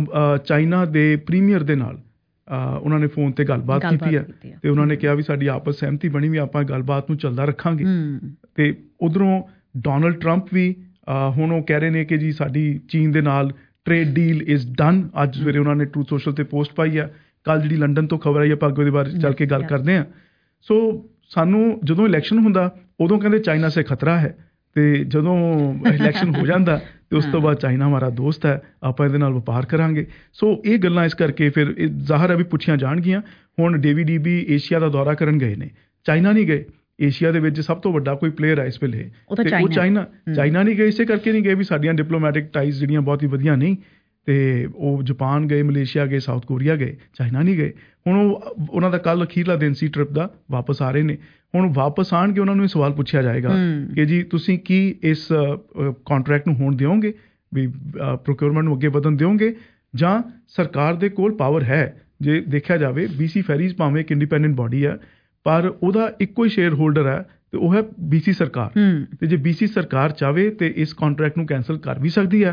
ਚਾਈਨਾ ਦੇ ਪ੍ਰੀਮੀਅਰ ਦੇ ਨਾਲ ਉਹਨਾਂ ਨੇ ਫੋਨ ਤੇ ਗੱਲਬਾਤ ਕੀਤੀ ਹੈ, ਤੇ ਉਹਨਾਂ ਨੇ ਕਿਹਾ ਵੀ ਸਾਡੀ ਆਪਸ ਸਹਿਮਤੀ ਬਣੀ ਵੀ ਆਪਾਂ ਗੱਲਬਾਤ ਨੂੰ ਚੱਲਦਾ ਰੱਖਾਂਗੇ। ਤੇ ਉਧਰੋਂ ਡੋਨਲਡ ਟਰੰਪ ਵੀ ਹੁਣ ਉਹ ਕਹਿ ਰਹੇ ਨੇ ਕਿ ਜੀ ਸਾਡੀ ਚੀਨ ਦੇ ਨਾਲ ਟ੍ਰੇਡ ਡੀਲ ਇਜ਼ ਡਨ। ਅੱਜ ਸਵੇਰੇ ਉਹਨਾਂ ਨੇ ਟਰੂਥ ਸੋਸ਼ਲ ਤੇ ਪੋਸਟ ਪਾਈ ਆ। ਕੱਲ ਜਿਹੜੀ ਲੰਡਨ ਤੋਂ ਖਬਰ ਆਈ ਆਪਾਂ ਅੱਗੇ ਉਹਦੇ ਬਾਰੇ ਚੱਲ ਕੇ ਗੱਲ ਕਰਦੇ ਹਾਂ। ਸੋ ਸਾਨੂੰ ਜਦੋਂ ਇਲੈਕਸ਼ਨ ਹੁੰਦਾ ਉਦੋਂ ਕਹਿੰਦੇ ਚਾਈਨਾ ਸੇ ਖਤਰਾ ਹੈ, ਤੇ ਜਦੋਂ ਇਲੈਕਸ਼ਨ ਹੋ ਜਾਂਦਾ ਤੇ ਉਸ ਤੋਂ ਬਾਅਦ ਚਾਈਨਾ ਹਮਾਰਾ ਦੋਸਤ ਹੈ, ਆਪਾਂ ਇਹਦੇ ਨਾਲ ਵਪਾਰ ਕਰਾਂਗੇ। ਸੋ ਇਹ ਗੱਲਾਂ ਇਸ ਕਰਕੇ ਫਿਰ ਜ਼ਾਹਰ ਹੈ ਵੀ ਪੁੱਛੀਆਂ ਜਾਣਗੀਆਂ। ਹੁਣ ਡੇਵਿਡ ਈਬੀ ਏਸ਼ੀਆ ਦਾ ਦੌਰਾ ਕਰਨ ਗਏ ਨੇ, ਚਾਈਨਾ ਨਹੀਂ ਗਏ। ਏਸ਼ੀਆ ਦੇ ਵਿੱਚ ਸਭ ਤੋਂ ਵੱਡਾ ਕੋਈ ਪਲੇਅਰ ਹੈ ਇਸ ਵੇਲੇ, ਤੇ ਉਹ ਚਾਈਨਾ ਚਾਈਨਾ ਨਹੀਂ ਗਏ। ਇਸੇ ਕਰਕੇ ਨਹੀਂ ਗਏ ਵੀ ਸਾਡੀਆਂ ਡਿਪਲੋਮੈਟਿਕ ਟਾਈਜ਼ ਜਿਹੜੀਆਂ ਬਹੁਤ ਹੀ ਵਧੀਆ ਨਹੀਂ, ਤੇ ਉਹ ਜਾਪਾਨ ਗਏ, ਮਲੇਸ਼ੀਆ ਗਏ, ਸਾਊਥ ਕੋਰੀਆ ਗਏ, ਚਾਈਨਾ ਨਹੀਂ ਗਏ। ਹੁਣ ਉਹ ਉਹਨਾਂ ਦਾ ਕੱਲ ਅਖੀਰਲਾ ਦਿਨ ਸੀ ਟ੍ਰਿਪ ਦਾ, ਵਾਪਸ ਆ ਰਹੇ ਨੇ। ਹੁਣ ਵਾਪਸ ਆਣ ਕੇ ਉਹਨਾਂ ਨੂੰ ਇਹ ਸਵਾਲ ਪੁੱਛਿਆ ਜਾਏਗਾ ਕਿ ਜੀ ਤੁਸੀਂ ਕੀ ਇਸ ਕੰਟਰੈਕਟ ਨੂੰ ਹੋਣ ਦਿਓਗੇ, ਵੀ ਪ੍ਰੋਕਿਉਰਮੈਂਟ ਨੂੰ ਅੱਗੇ ਵਧਣ ਦਿਓਗੇ, ਜਾਂ ਸਰਕਾਰ ਦੇ ਕੋਲ ਪਾਵਰ ਹੈ। ਜੇ ਦੇਖਿਆ ਜਾਵੇ ਬੀਸੀ ਫੈਰੀਜ਼ ਭਾਵੇਂ ਇੱਕ ਇੰਡੀਪੈਂਡੈਂਟ ਬਾਡੀ ਹੈ, ਪਰ ਉਹਦਾ ਇੱਕੋ ਹੀ ਸ਼ੇਅਰ ਹੋਲਡਰ ਹੈ, ਤੇ ਉਹ ਹੈ ਬੀਸੀ ਸਰਕਾਰ। ਤੇ ਜੇ ਬੀਸੀ ਸਰਕਾਰ ਚਾਹਵੇ ਤੇ ਇਸ ਕੰਟਰੈਕਟ ਨੂੰ ਕੈਂਸਲ ਕਰ ਵੀ ਸਕਦੀ ਹੈ,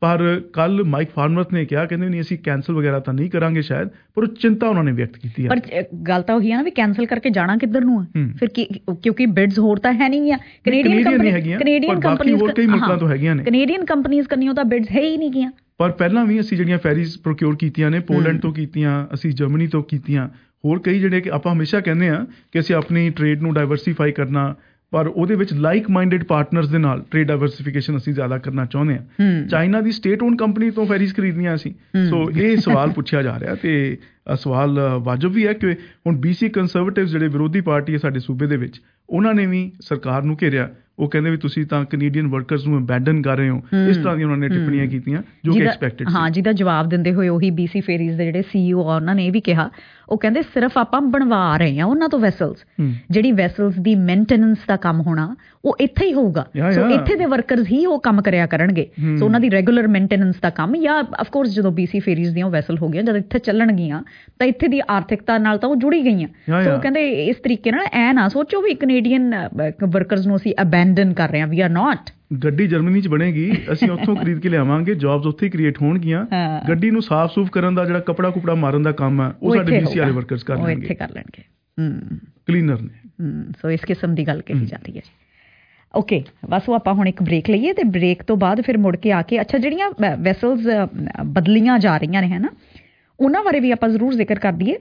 ਪਰ ਕੱਲ ਮਾਈਕ ਫਾਰਮਰ ਨੇ ਕਿਹਾ, ਕਹਿੰਦੇ ਨਹੀਂ ਅਸੀਂ ਕੈਂਸਲ ਵਗੈਰਾ ਤਾਂ ਨਹੀਂ ਕਰਾਂਗੇ ਸ਼ਾਇਦ, ਪਰ ਉਹ ਚਿੰਤਾ ਉਹਨਾਂ ਨੇ ਵਿਅਕਤ ਕੀਤੀ ਹੈ। ਪਰ ਗੱਲ ਤਾਂ ਉਹੀ ਹੈ ਨਾ ਵੀ ਕੈਂਸਲ ਕਰਕੇ ਜਾਣਾ ਕਿੱਧਰ ਨੂੰ ਹੈ ਫਿਰ, ਕਿਉਂਕਿ ਬਿਡਸ ਹੋਰ ਤਾਂ ਹੈ ਨਹੀਂ ਆ। ਕੈਨੇਡੀਅਨ ਕੰਪਨੀ ਕੈਨੇਡੀਅਨ ਕੰਪਨੀਆਂ ਹੋਰ ਕਈ ਮੁਲਕਾਂ ਤੋਂ ਹੈਗੀਆਂ ਨੇ, ਕੈਨੇਡੀਅਨ ਕੰਪਨੀਆਂ ਕੰਨੀਆਂ ਤਾਂ ਬਿਡਸ ਹੈ ਹੀ ਨਹੀਂ ਗਈਆਂ। ਪਰ ਪਹਿਲਾਂ ਵੀ ਅਸੀਂ ਜਿਹੜੀਆਂ ਫੈਰੀਜ਼ ਪ੍ਰੋਕਿਓਰ ਕੀਤੀਆਂ ਨੇ, ਪੋਲੈਂਡ ਤੋਂ ਕੀਤੀਆਂ, ਅਸੀਂ ਜਰਮਨੀ ਤੋਂ ਕੀਤੀਆਂ, ਹੋਰ ਕਈ ਜਿਹੜੇ ਕਿ ਆਪਾਂ ਹਮੇਸ਼ਾ ਕਹਿੰਦੇ ਹਾਂ ਕਿ ਅਸੀਂ ਆਪਣੀ ਟ੍ਰੇਡ ਨੂੰ ਡਾਇਵਰਸੀਫਾਈ ਕਰਨਾ, ਪਰ ਉਹਦੇ ਵਿੱਚ ਲਾਈਕ ਮਾਈਂਡਡ ਪਾਰਟਨਰਸ ਦੇ ਨਾਲ ਟ੍ਰੇਡ ਡਾਇਵਰਸੀਫਿਕੇਸ਼ਨ ਅਸੀਂ ਜ਼ਿਆਦਾ ਕਰਨਾ ਚਾਹੁੰਦੇ ਹਾਂ। ਚਾਈਨਾ ਦੀ ਸਟੇਟ ਓਨ ਕੰਪਨੀ ਤੋਂ ਫੈਰੀਜ਼ ਖਰੀਦਣੀਆਂ ਅਸੀਂ। ਸੋ ਇਹ ਸਵਾਲ ਪੁੱਛਿਆ ਜਾ ਰਿਹਾ ਤੇ ਸਵਾਲ ਵਾਜਬ ਵੀ ਹੈ ਕਿ ਹੁਣ ਬੀਸੀ ਕੰਜ਼ਰਵੇਟਿਵ ਜਿਹੜੇ ਵਿਰੋਧੀ ਪਾਰਟੀ ਹੈ ਸਾਡੇ ਸੂਬੇ ਦੇ ਵਿੱਚ, ਉਹਨਾਂ ਨੇ ਵੀ ਸਰਕਾਰ ਨੂੰ ਘੇਰਿਆ। ਉਹ ਕਹਿੰਦੇ ਵੀ ਤੁਸੀਂ ਤਾਂ ਕੈਨੇਡੀਅਨ ਵਰਕਰਸ ਨੂੰ ਅਬੈਂਡਨ ਕਰ ਰਹੇ ਹੋ, ਇਸ ਤਰ੍ਹਾਂ ਦੀਆਂ ਉਹਨਾਂ ਨੇ ਟਿੱਪਣੀਆਂ ਕੀਤੀਆਂ ਜੋ ਕਿ ਐਕਸਪੈਕਟਡ ਸੀ। ਹਾਂ, ਜਿਹਦਾ ਜਵਾਬ ਦਿੰਦੇ ਹੋਏ ਉਹੀ ਬੀਸੀ ਫੇਰੀਜ਼ ਦੇ ਜਿਹੜੇ ਸੀਈਓ ਆ ਉਹਨਾਂ ਨੇ ਇਹ ਵੀ ਕਿਹਾ, ਉਹ ਕਹਿੰਦੇ ਸਿਰਫ ਆਪਾਂ ਬਣਵਾ ਰਹੇ ਹਾਂ ਉਹਨਾਂ ਤੋਂ ਵੈਸਲਸ, ਜਿਹੜੀ ਵੈਸਲਸ ਦੀ ਮੇਨਟੇਨੈਂਸ ਦਾ ਕੰਮ ਹੋਣਾ ਉਹ ਇੱਥੇ ਹੀ ਹੋਊਗਾ। ਸੋ ਇੱਥੇ ਦੇ ਵਰਕਰਸ ਹੀ ਉਹ ਕੰਮ ਕਰਿਆ ਕਰਨਗੇ। ਸੋ ਉਹਨਾਂ ਦੀ ਰੈਗੂਲਰ ਮੇਨਟੇਨੈਂਸ ਦਾ ਕੰਮ, ਜਾਂ ਅਫਕੋਰਸ ਜਦੋਂ ਬੀਸੀ ਫੇਰੀਜ਼ ਦੀਆਂ ਉਹ ਵੈਸਲ ਹੋ ਗਈਆਂ, ਜਦ ਇੱਥੇ ਚੱਲਣਗੀਆਂ ਤਾਂ ਇੱਥੇ ਦੀ ਆਰਥਿਕਤਾ ਨਾਲ ਤਾਂ ਉਹ ਜੁੜੀ ਗਈਆਂ। ਸੋ ਉਹ ਕਹਿੰਦੇ ਇਸ ਤਰੀਕੇ ਨਾਲ ਐ ਨਾ ਸੋਚੋ ਵੀ ਕੈਨੇਡੀਅਨ ਵਰਕਰਸ ਨੂੰ ਅਸੀਂ ਅਬੈਂਡਨ ਕਰ ਰਹੇ ਹਾਂ, ਵੀ ਆਰ ਨਾਟ। ਗੱਡੀ ਜਰਮਨੀ 'ਚ ਬਣੇਗੀ, ਅਸੀਂ ਉੱਥੋਂ ਖਰੀਦ ਕੇ ਲਿਆਵਾਂਗੇ, ਜੌਬਸ ਉੱਥੇ ਹੀ ਕ੍ਰੀਏਟ ਹੋਣਗੀਆਂ। ਗੱਡੀ ਨੂੰ ਸਾਫ਼ ਸੂਫ ਕਰਨ ਦਾ ਜਿਹੜਾ ਕੱਪੜਾ ਕੁਪੜਾ ਮਾਰਨ ਦਾ ਕੰਮ ਹੈ ਉਹ ਸਾਡੇ ਬੀਸੀ ਵਾਲੇ ਵਰਕਰਸ ਕਰ ਲੈਣਗੇ, ਇੱਥੇ ਕਰ ਲੈਣਗੇ, ਕਲੀਨਰ ਨੇ। ਸੋ ਇਸ ਕਿਸਮ ਦੀ ਗੱਲ ਕਹੀ ਜਾ ਰਹੀ ਹੈ। ਓਕੇ, ਬਸ ਉਹ ਆਪਾਂ ਹੁਣ ਇੱਕ ਬ੍ਰੇਕ ਲਈਏ ਤੇ ਬ੍ਰੇਕ ਤੋਂ ਬਾਅਦ ਫਿਰ ਮੁੜ ਕੇ ਆ ਕੇ ਅੱਛਾ ਜਿਹੜੀਆਂ ਵੈਸਲਸ ਬਦਲੀਆਂ ਜਾ ਰਹੀਆਂ ਨੇ ਹੈ ਨਾ, ਉਹਨਾਂ ਬਾਰੇ ਵੀ ਆਪਾਂ ਜ਼ਰੂਰ ਜ਼ਿਕਰ ਕਰ ਦਈਏ।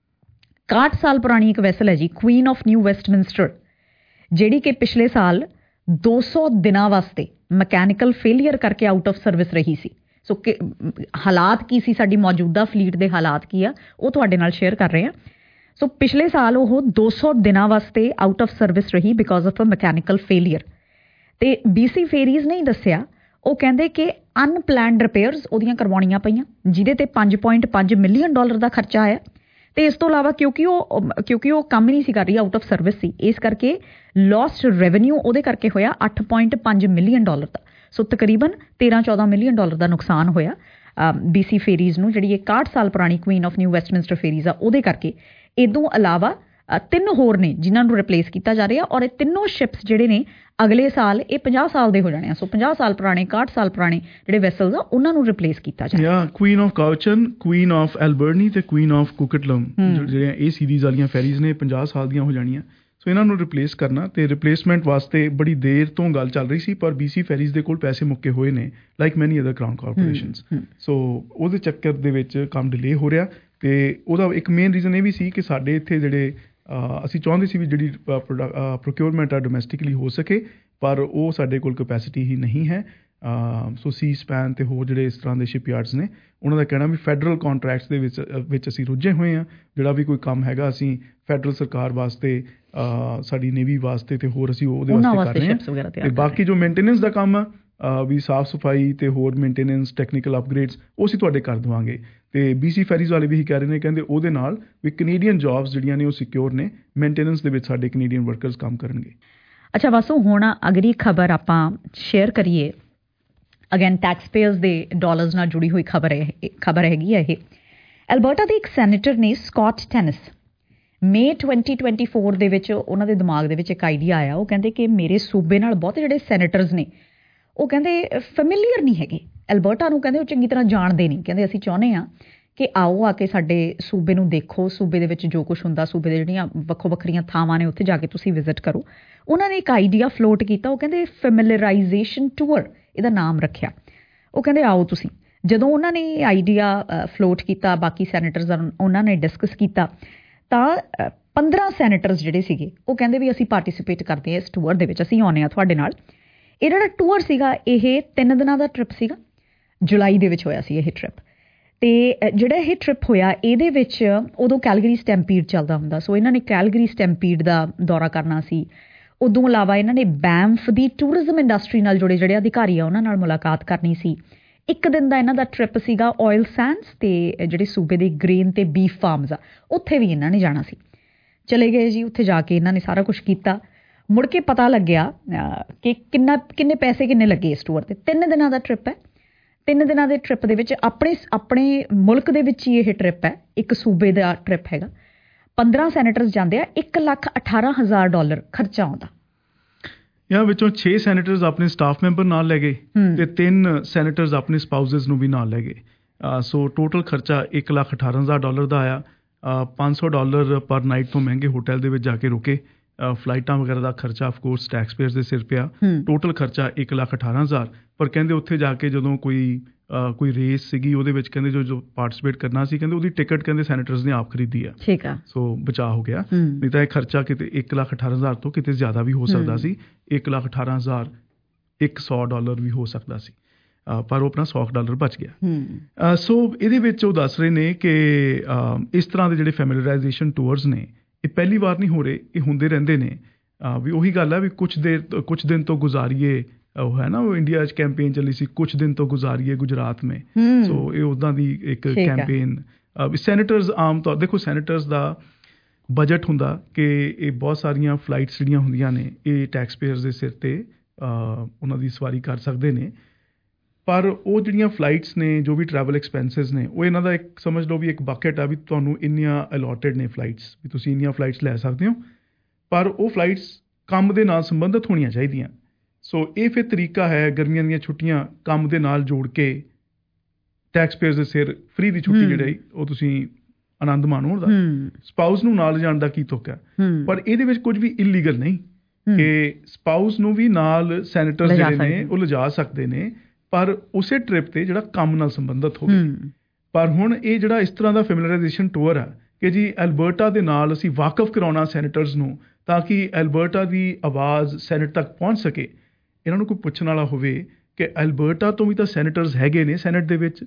ਇਕਾਹਠ ਸਾਲ ਪੁਰਾਣੀ ਇੱਕ ਵੈਸਲ ਹੈ ਜੀ, ਕੁਈਨ ਆਫ ਨਿਊ ਵੈਸਟਮਿੰਸਟਰ, ਜਿਹੜੀ ਕਿ ਪਿਛਲੇ ਸਾਲ ਦੋ ਸੌ ਦਿਨਾਂ ਵਾਸਤੇ ਮਕੈਨੀਕਲ ਫੇਲੀਅਰ ਕਰਕੇ ਆਊਟ ਆਫ ਸਰਵਿਸ ਰਹੀ ਸੀ। ਸੋ ਕਿ ਹਾਲਾਤ ਕੀ ਸੀ, ਸਾਡੀ ਮੌਜੂਦਾ ਫਲੀਟ ਦੇ ਹਾਲਾਤ ਕੀ ਆ, ਉਹ ਤੁਹਾਡੇ ਨਾਲ ਸ਼ੇਅਰ ਕਰ ਰਹੇ ਹਾਂ। ਸੋ ਪਿਛਲੇ ਸਾਲ ਉਹ ਦੋ ਸੌ ਦਿਨਾਂ ਵਾਸਤੇ ਆਊਟ ਆਫ ਸਰਵਿਸ ਰਹੀ because of a mechanical failure. ਤੇ ਬੀਸੀ ਫੇਰੀਜ਼ ਨੇ ਹੀ ਦੱਸਿਆ, ਉਹ ਕਹਿੰਦੇ ਕਿ ਅਨਪਲੈਨਡ ਰਿਪੇਅਰਸ ਉਹਦੀਆਂ ਕਰਵਾਉਣੀਆਂ ਪਈਆਂ, ਜਿਹਦੇ ਤੇ ਪੰਜ ਪੁਆਇੰਟ ਪੰਜ ਮਿਲੀਅਨ ਡਾਲਰ ਦਾ ਖਰਚਾ ਆਇਆ। ਤੇ ਇਸ ਤੋਂ ਇਲਾਵਾ ਕਿਉਂਕਿ ਉਹ ਕਿਉਂਕਿ ਉਹ ਕੰਮ ਨਹੀਂ ਸੀ ਕਰ ਰਹੀ, ਆਊਟ ਆਫ ਸਰਵਿਸ ਸੀ, ਇਸ ਕਰਕੇ ਲੋਸਟ ਰੈਵਨਿਊ ਉਹਦੇ ਕਰਕੇ ਹੋਇਆ ਅੱਠ ਪੁਆਇੰਟ ਪੰਜ ਮਿਲੀਅਨ ਡਾਲਰ ਦਾ। ਸੋ ਤਕਰੀਬਨ ਤੇਰਾਂ ਚੌਦਾਂ ਮਿਲੀਅਨ ਡਾਲਰ ਦਾ ਨੁਕਸਾਨ ਹੋਇਆ ਬੀਸੀ ਫੇਰੀਜ਼ ਨੂੰ, ਜਿਹੜੀ ਇਕਾਹਠ ਸਾਲ ਪੁਰਾਣੀ Queen of New Westminster ferries ਆ ਉਹਦੇ ਕਰਕੇ। ਇਦੋਂ ਇਲਾਵਾ ਤਿੰਨ ਹੋਰ ਨੇ ਜਿਨ੍ਹਾਂ ਨੂੰ ਰਿਪਲੇਸ ਕੀਤਾ ਜਾ ਰਿਹਾ, ਔਰ ਇਹ ਤਿੰਨੋਂ ਸ਼ਿਪਸ ਜਿਹੜੇ ਨੇ ਅਗਲੇ ਸਾਲ ਇਹ ਪੰਜਾਹ ਸਾਲ ਦੇ ਹੋ ਜਾਣੇ ਆ। ਸੋ ਪੰਜਾਹ ਸਾਲ ਪੁਰਾਣੇ, ਇਕਾਹਠ ਸਾਲ ਪੁਰਾਣੇ ਜਿਹੜੇ ਵੈਸਲਸ ਆ ਉਹਨਾਂ ਨੂੰ ਰਿਪਲੇਸ ਕੀਤਾ ਜਾ ਰਿਹਾ। Queen of Cowichan, Queen of Alberni ਤੇ ਕੁਈਨ ਆਫ ਕੁਕਟਲਮ, ਜਿਹੜੀਆਂ ਇਹ ਸੀਰੀਜ਼ ਵਾਲੀਆਂ ਫੈਰੀਜ਼ ਨੇ ਪੰਜਾਹ ਸਾਲ ਦੀਆਂ ਹੋ ਜਾਣੀਆਂ। ਸੋ ਇਹਨਾਂ ਨੂੰ ਰਿਪਲੇਸ ਕਰਨਾ ਤੇ ਰਿਪਲੇਸਮੈਂਟ ਵਾਸਤੇ ਬੜੀ ਦੇਰ ਤੋਂ ਗੱਲ ਚੱਲ ਰਹੀ ਸੀ, ਪਰ ਬੀਸੀ ਫੈਰੀਜ਼ ਦੇ ਕੋਲ ਪੈਸੇ ਮੁੱਕੇ ਹੋਏ ਨੇ, ਲਾਈਕ ਮੈਨੀ ਅਦਰ ਕਰਾਊਨ ਕਾਰਪੋਰੇਸ਼ਨਸ। ਸੋ ਉਹਦੇ ਚੱਕਰ ਦੇ ਵਿੱਚ ਕੰਮ ਡਿਲੇ ਹੋ ਰਿਹਾ। ਤੇ ਉਹਦਾ ਇੱਕ ਮੇਨ ਰੀਜ਼ਨ ਇਹ ਵੀ ਸੀ ਕਿ ਸਾਡੇ ਇੱਥੇ ਜਿਹੜੇ ਅਸੀਂ ਚਾਹੁੰਦੇ ਸੀ ਵੀ ਜਿਹੜੀ ਪ੍ਰੋਕਿਉਰਮੈਂਟ ਆ ਡੋਮੈਸਟਿਕਲੀ ਹੋ ਸਕੇ, ਪਰ ਉਹ ਸਾਡੇ ਕੋਲ ਕਪੈਸਿਟੀ ਹੀ ਨਹੀਂ ਹੈ। ਸੋ ਸੀ ਸਪੈਨ ਤੇ ਹੋਰ ਜਿਹੜੇ ਇਸ ਤਰ੍ਹਾਂ ਦੇ ਸ਼ਿਪਯਾਰਡਸ ਨੇ, ਉਹਨਾਂ ਦਾ ਕਹਿਣਾ ਵੀ ਫੈਡਰਲ ਕੰਟਰੈਕਟਸ ਦੇ ਵਿੱਚ ਵਿੱਚ ਅਸੀਂ ਰੁੱਝੇ ਹੋਏ ਹਾਂ। ਜਿਹੜਾ ਵੀ ਕੋਈ ਕੰਮ ਹੈਗਾ ਅਸੀਂ ਫੈਡਰਲ ਸਰਕਾਰ ਵਾਸਤੇ, ਸਾਡੀ ਨੇਵੀ ਵਾਸਤੇ ਤੇ ਹੋਰ ਅਸੀਂ ਉਹਦੇ ਵਾਸਤੇ ਕਰ ਰਹੇ ਹਾਂ। ਤੇ ਬਾਕੀ ਜੋ ਮੇਨਟੇਨੈਂਸ ਦਾ ਕੰਮ ਆ ਵੀ ਸਾਫ਼ ਸਫਾਈ ਤੇ ਹੋਰ ਮੇਨਟੇਨੈਂਸ, ਟੈਕਨੀਕਲ ਅਪਗ੍ਰੇਡਸ, ਉਹ ਅਸੀਂ ਤੁਹਾਡੇ ਕਰ ਦੇਵਾਂਗੇ। ਤੇ ਬੀਸੀ ਫੈਰੀਜ਼ ਵਾਲੇ ਵੀ ਕਹਿ ਰਹੇ ਨੇ, ਕਹਿੰਦੇ ਉਹਦੇ ਨਾਲ ਵੀ ਕੈਨੇਡੀਅਨ ਜੌਬਸ ਜਿਹੜੀਆਂ ਨੇ ਉਹ ਸਿਕਿਉਰ ਨੇ, ਮੇਨਟੇਨੈਂਸ ਦੇ ਵਿੱਚ ਸਾਡੇ ਕੈਨੇਡੀਅਨ ਵਰਕਰਸ ਕੰਮ ਕਰਨਗੇ। ਅੱਛਾ ਵਾਸੂ, ਹੁਣ ਅਗਲੀ ਖਬਰ ਆਪਾਂ ਸ਼ੇਅਰ ਕਰੀਏ, ਅਗੇਨ ਟੈਕਸ ਪੇਅਰਸ ਦੇ ਡਾਲਰਸ ਨਾਲ ਜੁੜੀ ਹੋਈ ਖਬਰ ਹੈ ਖਬਰ ਹੈਗੀ ਹੈ ਇਹ। ਐਲਬਰਟਾ ਦੇ ਇੱਕ ਸੈਨੇਟਰ ਨੇ, Scott Tannas, May twenty twenty four ਦੇ ਵਿੱਚ ਉਹਨਾਂ ਦੇ ਦਿਮਾਗ ਦੇ ਵਿੱਚ ਇੱਕ ਆਈਡੀਆ ਆਇਆ। ਉਹ ਕਹਿੰਦੇ ਕਿ ਮੇਰੇ ਸੂਬੇ ਨਾਲ ਬਹੁਤੇ ਜਿਹੜੇ ਸੈਨੇਟਰਸ ਨੇ ਉਹ ਕਹਿੰਦੇ ਫੈਮਿਲੀਅਰ ਨਹੀਂ ਹੈਗੇ ਐਲਬਰਟਾ ਨੂੰ, ਕਹਿੰਦੇ ਉਹ ਚੰਗੀ ਤਰ੍ਹਾਂ ਜਾਣਦੇ ਨਹੀਂ। ਕਹਿੰਦੇ ਅਸੀਂ ਚਾਹੁੰਦੇ ਹਾਂ ਕਿ ਆਓ ਆ ਕੇ ਸਾਡੇ ਸੂਬੇ ਨੂੰ ਦੇਖੋ, ਸੂਬੇ ਦੇ ਵਿੱਚ ਜੋ ਕੁਛ ਹੁੰਦਾ, ਸੂਬੇ ਦੇ ਜਿਹੜੀਆਂ ਵੱਖੋ ਵੱਖਰੀਆਂ ਥਾਵਾਂ ਨੇ ਉੱਥੇ ਜਾ ਕੇ ਤੁਸੀਂ ਵਿਜ਼ਿਟ ਕਰੋ। ਉਹਨਾਂ ਨੇ ਇੱਕ ਆਈਡੀਆ ਫਲੋਟ ਕੀਤਾ, ਉਹ ਕਹਿੰਦੇ ਫੈਮਿਲੀਅਰਾਈਜ਼ੇਸ਼ਨ ਟੂਰ ਇਹਦਾ ਨਾਮ ਰੱਖਿਆ। ਉਹ ਕਹਿੰਦੇ ਆਓ ਤੁਸੀਂ। ਜਦੋਂ ਉਹਨਾਂ ਨੇ ਇਹ ਆਈਡੀਆ ਫਲੋਟ ਕੀਤਾ, ਬਾਕੀ ਸੈਨੇਟਰਸ ਉਹਨਾਂ ਨੇ ਡਿਸਕਸ ਕੀਤਾ, ਤਾਂ ਪੰਦਰਾਂ ਸੈਨੇਟਰਸ ਜਿਹੜੇ ਸੀਗੇ ਉਹ ਕਹਿੰਦੇ ਵੀ ਅਸੀਂ ਪਾਰਟੀਸਿਪੇਟ ਕਰਦੇ ਹਾਂ ਇਸ ਟੂਰ ਦੇ ਵਿੱਚ, ਅਸੀਂ ਆਉਂਦੇ ਹਾਂ ਤੁਹਾਡੇ ਨਾਲ। ਇਹ ਜਿਹੜਾ ਟੂਰ ਸੀਗਾ ਇਹ ਤਿੰਨ ਦਿਨਾਂ ਦਾ ਟ੍ਰਿਪ ਸੀਗਾ, ਜੁਲਾਈ ਦੇ ਵਿੱਚ ਹੋਇਆ ਸੀ ਇਹ ਟ੍ਰਿਪ। ਤੇ ਜਿਹੜਾ ਇਹ ਟ੍ਰਿਪ ਹੋਇਆ ਇਹਦੇ ਵਿੱਚ ਉਦੋਂ ਕੈਲਗਰੀ ਸਟੈਂਪੀਡ ਚੱਲਦਾ ਹੁੰਦਾ, ਸੋ ਇਹਨਾਂ ਨੇ ਕੈਲਗਰੀ ਸਟੈਂਪੀਡ ਦਾ ਦੌਰਾ ਕਰਨਾ ਸੀ। ਉਦੋਂ ਇਲਾਵਾ ਇਹਨਾਂ ਨੇ ਬੈਂਫ ਦੀ ਟੂਰਿਜ਼ਮ ਇੰਡਸਟਰੀ ਨਾਲ ਜੁੜੇ ਜਿਹੜੇ ਅਧਿਕਾਰੀ ਆ ਉਹਨਾਂ ਨਾਲ ਮੁਲਾਕਾਤ ਕਰਨੀ ਸੀ। ਇੱਕ ਦਿਨ ਦਾ ਇਹਨਾਂ ਦਾ ਟ੍ਰਿਪ ਸੀਗਾ ਆਇਲ ਸੈਂਡਸ ਤੇ ਜਿਹੜੇ ਸੂਬੇ ਦੇ ਗ੍ਰੇਨ ਤੇ ਬੀਫ ਫਾਰਮਸ ਆ ਉੱਥੇ ਵੀ ਇਹਨਾਂ ਨੇ ਜਾਣਾ ਸੀ। ਚਲੇ ਗਏ ਜੀ, ਉੱਥੇ ਜਾ ਕੇ ਇਹਨਾਂ ਨੇ ਸਾਰਾ ਕੁਛ ਕੀਤਾ। ਮੁੜ ਕੇ ਪਤਾ ਲੱਗਿਆ ਕਿ ਕਿੰਨਾ ਕਿੰਨੇ ਪੈਸੇ ਕਿੰਨੇ ਲੱਗੇ ਇਸ ਟੂਰ 'ਤੇ। ਤਿੰਨ ਦਿਨਾਂ ਦਾ ਟ੍ਰਿਪ ਹੈ। ਤਿੰਨ ਦਿਨਾਂ ਦੇ ਟ੍ਰਿਪ ਦੇ ਵਿੱਚ ਆਪਣੇ ਆਪਣੇ ਮੁਲਕ ਦੇ ਵਿੱਚ ਹੀ ਇਹ ਟ੍ਰਿਪ ਹੈ, ਇੱਕ ਸੂਬੇ ਦਾ ਟ੍ਰਿਪ ਹੈਗਾ। ਪੰਦਰਾਂ ਸੈਨੇਟਰਸ ਜਾਂਦੇ ਆ, ਇੱਕ ਲੱਖ ਅਠਾਰਾਂ ਹਜ਼ਾਰ ਡਾਲਰ ਖਰਚਾ ਆਉਂਦਾ। ਜਾਂ ਵਿੱਚੋਂ ਛੇ ਸੈਨੇਟਰਸ ਆਪਣੇ ਸਟਾਫ ਮੈਂਬਰ ਨਾਲ ਲੈ ਗਏ ਤੇ ਤਿੰਨ ਸੈਨੇਟਰਸ ਆਪਣੇ ਸਪਾਊਸਿਸ ਨੂੰ ਵੀ ਨਾਲ ਲੈ ਗਏ। ਸੋ ਟੋਟਲ ਖਰਚਾ ਇੱਕ ਲੱਖ ਅਠਾਰਾਂ ਹਜ਼ਾਰ ਡਾਲਰ ਦਾ ਆਇਆ। ਪੰਜ ਸੌ ਡਾਲਰ ਪਰ ਨਾਈਟ ਤੋਂ ਮਹਿੰਗੇ ਹੋਟਲ ਦੇ ਵਿੱਚ ਜਾ ਕੇ ਰੁਕੇ। ਫਲਾਈਟਾਂ ਵਗੈਰਾ ਦਾ ਖਰਚਾ ਆਫਕੋਰਸ ਟੈਕਸ ਪੇਅਰਸ ਦੇ ਸਿਰ ਪਿਆ। ਟੋਟਲ ਖਰਚਾ ਇੱਕ ਲੱਖ ਅਠਾਰਾਂ ਹਜ਼ਾਰ। ਪਰ ਕਹਿੰਦੇ ਉੱਥੇ ਜਾ ਕੇ ਜਦੋਂ ਕੋਈ ਕੋਈ ਰੇਸ ਸੀਗੀ ਉਹਦੇ ਵਿੱਚ ਕਹਿੰਦੇ ਜੋ ਜੋ ਪਾਰਟੀਸਪੇਟ ਕਰਨਾ ਸੀ ਕਹਿੰਦੇ ਉਹਦੀ ਟਿਕਟ ਕਹਿੰਦੇ ਸੈਨੇਟਰਸ ਨੇ ਆਪ ਖਰੀਦੀ ਆ। ਠੀਕ ਆ। ਸੋ ਬਚਾਅ ਹੋ ਗਿਆ। ਨਹੀਂ ਤਾਂ ਇਹ ਖਰਚਾ ਕਿਤੇ ਇੱਕ ਲੱਖ ਅਠਾਰਾਂ ਹਜ਼ਾਰ ਤੋਂ ਕਿਤੇ ਜ਼ਿਆਦਾ ਵੀ ਹੋ ਸਕਦਾ ਸੀ। ਇੱਕ ਲੱਖ ਅਠਾਰਾਂ ਹਜ਼ਾਰ ਇੱਕ ਸੌ ਡਾਲਰ ਵੀ ਹੋ ਸਕਦਾ ਸੀ, ਪਰ ਉਹ ਆਪਣਾ ਸੌ ਡਾਲਰ ਬਚ ਗਿਆ। ਸੋ ਇਹਦੇ ਵਿੱਚ ਉਹ ਦੱਸ ਰਹੇ ਨੇ ਕਿ ਇਸ ਤਰ੍ਹਾਂ ਦੇ ਜਿਹੜੇ ਫੈਮਿਲਰਾਈਜੇਸ਼ਨ ਟੂਰਸ ਨੇ ਇਹ ਪਹਿਲੀ ਵਾਰ ਨਹੀਂ ਹੋ ਰਹੇ, ਇਹ ਹੁੰਦੇ ਰਹਿੰਦੇ ਨੇ। ਵੀ ਉਹੀ ਗੱਲ ਹੈ ਵੀ ਕੁਛ ਦੇਰ ਕੁਛ ਦਿਨ ਤੋਂ ਗੁਜ਼ਾਰੀਏ, ਉਹ ਹੈ ਨਾ ਉਹ ਇੰਡੀਆ 'ਚ ਕੈਂਪੇਨ ਚੱਲੀ ਸੀ ਕੁਛ ਦਿਨ ਤੋਂ ਗੁਜ਼ਾਰੀਏ ਗੁਜਰਾਤ ਮੇਂ। ਸੋ ਇਹ ਉੱਦਾਂ ਦੀ ਇੱਕ ਕੈਂਪੇਨ। ਸੈਨੇਟਰਸ ਆਮ ਤੌਰ ਦੇਖੋ ਸੈਨੇਟਰਸ ਦਾ ਬਜਟ ਹੁੰਦਾ ਕਿ ਇਹ ਬਹੁਤ ਸਾਰੀਆਂ ਫਲਾਈਟਸ ਜਿਹੜੀਆਂ ਹੁੰਦੀਆਂ ਨੇ ਇਹ ਟੈਕਸ ਪੇਅਰਸ ਦੇ ਸਿਰ 'ਤੇ ਉਹਨਾਂ ਦੀ ਸਵਾਰੀ ਕਰ ਸਕਦੇ ਨੇ। ਪਰ ਉਹ ਜਿਹੜੀਆਂ ਫਲਾਈਟਸ ਨੇ ਜੋ ਵੀ ਟਰੈਵਲ ਐਕਸਪੈਂਸਿਸ ਨੇ ਉਹ ਇਹਨਾਂ ਦਾ ਇੱਕ ਸਮਝ ਲਓ ਵੀ ਇੱਕ ਬਕਟ ਆ ਵੀ ਤੁਹਾਨੂੰ ਇੰਨੀਆਂ ਅਲੋਟਡ ਨੇ ਫਲਾਈਟਸ ਵੀ ਤੁਸੀਂ ਇੰਨੀਆਂ ਫਲਾਈਟਸ ਲੈ ਸਕਦੇ ਹੋ, ਪਰ ਉਹ ਫਲਾਈਟਸ ਕੰਮ ਦੇ ਨਾਲ ਸੰਬੰਧਿਤ ਹੋਣੀਆਂ ਚਾਹੀਦੀਆਂ। ਸੋ ਇਹ ਫਿਰ ਤਰੀਕਾ ਹੈ ਗਰਮੀਆਂ ਦੀਆਂ ਛੁੱਟੀਆਂ ਕੰਮ ਦੇ ਨਾਲ ਜੋੜ ਕੇ ਟੈਕਸ ਪੇਅਰਸ ਦੇ ਸਿਰ ਫ੍ਰੀ ਦੀ ਛੁੱਟੀ ਜਿਹੜੀ ਉਹ ਤੁਸੀਂ ਆਨੰਦ ਮਾਣੋ ਉਹਦਾ। ਸਪਾਊਸ ਨੂੰ ਨਾਲ ਜਾਣ ਦਾ ਕੀ ਤੁੱਕ ਹੈ, ਪਰ ਇਹਦੇ ਵਿੱਚ ਕੁਝ ਵੀ ਇਲੀਗਲ ਨਹੀਂ ਕਿ ਸਪਾਊਸ ਨੂੰ ਵੀ ਨਾਲ ਸੈਨੇਟਰਸ ਜਿਹੜੇ ਨੇ ਉਹ ਲਿਜਾ ਸਕਦੇ ਨੇ, ਪਰ ਉਸੇ ਟ੍ਰਿਪ ਤੇ ਜਿਹੜਾ ਕੰਮ ਨਾਲ ਸੰਬੰਧਿਤ ਹੋਵੇ। ਪਰ ਹੁਣ ਇਹ ਜਿਹੜਾ ਇਸ ਤਰ੍ਹਾਂ ਦਾ ਫੈਮਿਲਰਾਈਜੇਸ਼ਨ ਟੂਰ ਆ ਕਿ ਜੀ ਐਲਬਰਟਾ ਦੇ ਨਾਲ ਅਸੀਂ ਵਾਕਫ ਕਰਾਉਣਾ ਸੈਨੇਟਰਸ ਨੂੰ ਤਾਂ ਕਿ ਐਲਬਰਟਾ ਦੀ ਆਵਾਜ਼ ਸੈਨੇਟ ਤੱਕ ਪਹੁੰਚ ਸਕੇ। ਇਹਨਾਂ ਨੂੰ ਕੋਈ ਪੁੱਛਣ ਵਾਲਾ ਹੋਵੇ ਕਿ ਐਲਬਰਟਾ ਤੋਂ ਵੀ ਤਾਂ ਸੈਨੇਟਰਸ ਹੈਗੇ ਨੇ ਸੈਨੇਟ ਦੇ ਵਿੱਚ,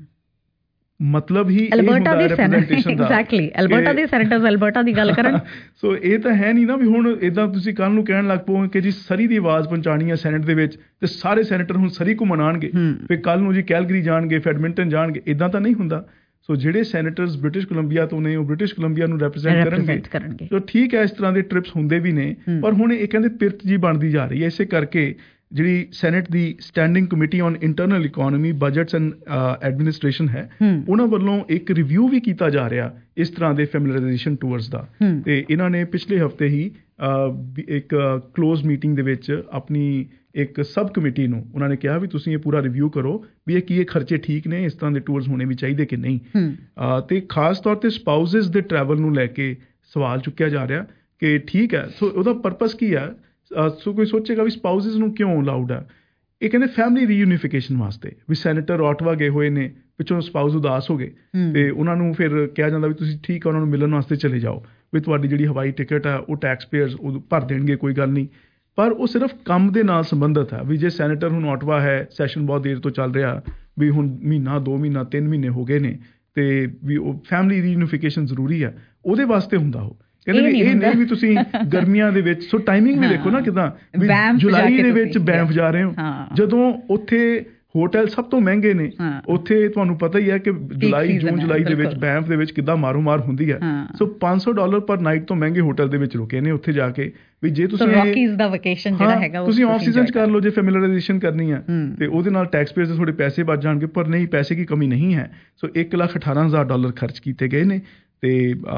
ਮਤਲਬ ਹੀ ਐਲਬਰਟਾ ਦੀ ਰੈਪਰੈਜ਼ੈਂਟੇਸ਼ਨ ਦਾ। ਐਗਜ਼ੈਕਟਲੀ ਐਲਬਰਟਾ ਦੇ ਸੈਨੇਟਰਸ ਐਲਬਰਟਾ ਦੀ ਗੱਲ ਕਰਨ। ਸੋ ਇਹ ਤਾਂ ਹੈ ਨਹੀਂ ਨਾ ਵੀ ਹੁਣ ਇਦਾਂ ਤੁਸੀਂ ਕੱਲ ਨੂੰ ਕਹਿਣ ਲੱਗ ਪਓ ਕਿ ਜੀ ਸਰੀ ਦੀ ਆਵਾਜ਼ ਪਹੁੰਚਾਉਣੀ ਹੈ ਸੈਨੇਟ ਦੇ ਵਿੱਚ ਤੇ ਸਾਰੇ ਸੈਨੇਟਰ ਹੁਣ ਸਰੀ ਘੁੰਮਣ ਆਉਣਗੇ, ਫਿਰ ਕੱਲ ਨੂੰ ਜੀ ਕੈਲਗਰੀ ਜਾਣਗੇ, ਫੈਡਮਿੰਟਨ ਜਾਣਗੇ। ਇਦਾਂ ਤਾਂ ਨਹੀਂ ਹੁੰਦਾ। ਸੋ ਜਿਹੜੇ ਸੈਨੇਟਰਸ ਬ੍ਰਿਟਿਸ਼ ਕੋਲੰਬੀਆ ਤੋਂ ਨੇ ਉਹ ਬ੍ਰਿਟਿਸ਼ ਕੋਲੰਬੀਆ ਨੂੰ ਰੈਪਰੈਜ਼ੈਂਟ ਕਰਨਗੇ। ਸੋ ਠੀਕ ਹੈ ਇਸ ਤਰ੍ਹਾਂ ਦੇ ਟ੍ਰਿਪਸ ਹੁੰਦੇ ਵੀ ਨੇ, ਪਰ ਹੁਣ ਇਹ ਕਹਿੰਦੇ ਪਿਰਤ ਜੀ ਬਣਦੀ ਜਾ ਰਹੀ ਹੈ। ਇਸੇ ਕਰਕੇ ਜਿਹੜੀ ਸੈਨੇਟ ਦੀ standing committee on internal economy budgets and administration ਹੈ ਉਹਨਾਂ ਵੱਲੋਂ ਇੱਕ ਰਿਵਿਊ ਵੀ ਕੀਤਾ ਜਾ ਰਿਹਾ ਇਸ ਤਰ੍ਹਾਂ ਦੇ ਫੈਮਿਲਰਾਈਜੇਸ਼ਨ ਟੂਰਸ ਦਾ। ਤੇ ਇਹਨਾਂ ਨੇ ਪਿਛਲੇ ਹਫ਼ਤੇ ਹੀ ਇੱਕ ਕਲੋਜ਼ ਮੀਟਿੰਗ ਦੇ ਵਿੱਚ ਆਪਣੀ ਇੱਕ ਸਬ ਕਮੇਟੀ ਨੂੰ ਉਹਨਾਂ ਨੇ ਕਿਹਾ ਵੀ ਤੁਸੀਂ ਇਹ ਪੂਰਾ ਰਿਵਿਊ ਕਰੋ ਵੀ ਇਹ ਕੀ ਇਹ ਖਰਚੇ ਠੀਕ ਨੇ, ਇਸ ਤਰ੍ਹਾਂ ਦੇ ਟੂਰਸ ਹੋਣੇ ਵੀ ਚਾਹੀਦੇ ਕਿ ਨਹੀਂ। ਤੇ ਖਾਸ ਤੌਰ ਤੇ ਸਪਾਊਸਿਸ ਦੇ ਟਰੈਵਲ ਨੂੰ ਲੈ ਕੇ ਸਵਾਲ ਚੁੱਕਿਆ ਜਾ ਰਿਹਾ ਕਿ ਠੀਕ ਹੈ ਸੋ ਉਹਦਾ ਪਰਪਸ ਕੀ ਹੈ। ਸੋ ਕੋਈ ਸੋਚੇਗਾ ਵੀ ਸਪਾਊਸਿਸ ਨੂੰ ਕਿਉਂ ਅਲਾਊਡ ਆ। ਇਹ ਕਹਿੰਦੇ ਫੈਮਿਲੀ ਰੀਯੂਨੀਫਿਕੇਸ਼ਨ ਵਾਸਤੇ ਵੀ ਸੈਨੇਟਰ ਆਟਵਾ ਗਏ ਹੋਏ ਨੇ, ਪਿੱਛੋਂ ਸਪਾਊਸ ਉਦਾਸ ਹੋ ਗਏ ਤੇ ਉਹਨਾਂ ਨੂੰ ਫਿਰ ਕਿਹਾ ਜਾਂਦਾ ਵੀ ਤੁਸੀਂ ਠੀਕ ਆ ਉਹਨਾਂ ਨੂੰ ਮਿਲਣ ਵਾਸਤੇ ਚਲੇ ਜਾਓ ਵੀ ਤੁਹਾਡੀ ਜਿਹੜੀ ਹਵਾਈ ਟਿਕਟ ਆ ਉਹ ਟੈਕਸ ਪੇਅਰਸ ਉਹ ਭਰ ਦੇਣਗੇ, ਕੋਈ ਗੱਲ ਨਹੀਂ। ਪਰ ਉਹ ਸਿਰਫ ਕੰਮ ਦੇ ਨਾਲ ਸੰਬੰਧਿਤ ਹੈ ਵੀ ਜੇ ਸੈਨੇਟਰ ਹੁਣ ਆਟਵਾ ਹੈ, ਸੈਸ਼ਨ ਬਹੁਤ ਦੇਰ ਤੋਂ ਚੱਲ ਰਿਹਾ ਵੀ ਹੁਣ ਮਹੀਨਾ ਦੋ ਮਹੀਨਾ ਤਿੰਨ ਮਹੀਨੇ ਹੋ ਗਏ ਨੇ ਤੇ ਵੀ ਉਹ ਫੈਮਿਲੀ ਰੀਯੂਨੀਫਿਕੇਸ਼ਨ ਜ਼ਰੂਰੀ ਆ ਉਹਦੇ ਵਾਸਤੇ ਹੁੰਦਾ। ਉਹ ਕਹਿੰਦੇ ਵੀ ਇਹ ਨਹੀਂ ਵੀ ਤੁਸੀਂ ਗਰਮੀਆਂ ਦੇ ਵਿੱਚ ਸੋ ਟਾਈਮਿੰਗ ਵੀ ਦੇਖੋ ਨਾ ਕਿੱਦਾਂ ਵੀ ਜੁਲਾਈ ਦੇ ਵਿੱਚ ਬੈਂਫ ਜਾ ਰਹੇ ਹੋ ਜਦੋਂ ਉੱਥੇ ਹੋਟਲ ਸਭ ਤੋਂ ਮਹਿੰਗੇ ਨੇ। ਉੱਥੇ ਤੁਹਾਨੂੰ ਪਤਾ ਹੀ ਹੈ ਕਿ ਜੁਲਾਈ ਜੂਨ ਜੁਲਾਈ ਦੇ ਵਿੱਚ ਬੈਂਫ ਦੇ ਵਿੱਚ ਕਿੱਦਾਂ ਮਾਰੋ ਮਾਰ ਹੁੰਦੀ ਹੈ। ਸੋ ਪੰਜ ਸੌ ਡਾਲਰ ਪਰ ਨਾਈਟ ਤੋਂ ਮਹਿੰਗੇ ਹੋਟਲ ਦੇ ਵਿੱਚ ਰੁਕੇ ਨੇ ਉੱਥੇ ਜਾ ਕੇ ਵੀ ਜੇ ਤੁਸੀਂ ਰੌਕੀਜ਼ ਦਾ ਵੈਕੇਸ਼ਨ ਜਿਹੜਾ ਹੈਗਾ ਤੁਸੀਂ ਆਫ ਸੀਜ਼ਨ ਚ ਕਰ ਲਓ ਜੇ ਫੈਮਿਲਰਾਈਜੇਸ਼ਨ ਕਰਨੀ ਆ ਤੇ ਉਹਦੇ ਨਾਲ ਟੈਕਸ ਪੇਅਰਸ ਦੇ ਥੋੜੇ ਪੈਸੇ ਬਚ ਜਾਣਗੇ। ਪਰ ਨਹੀਂ, ਪੈਸੇ ਦੀ ਕਮੀ ਨਹੀਂ ਹੈ। ਸੋ ਇੱਕ ਲੱਖ ਅਠਾਰਾਂ ਹਜ਼ਾਰ ਡਾਲਰ ਖਰਚ ਕੀਤੇ ਗਏ ਨੇ ਤੇ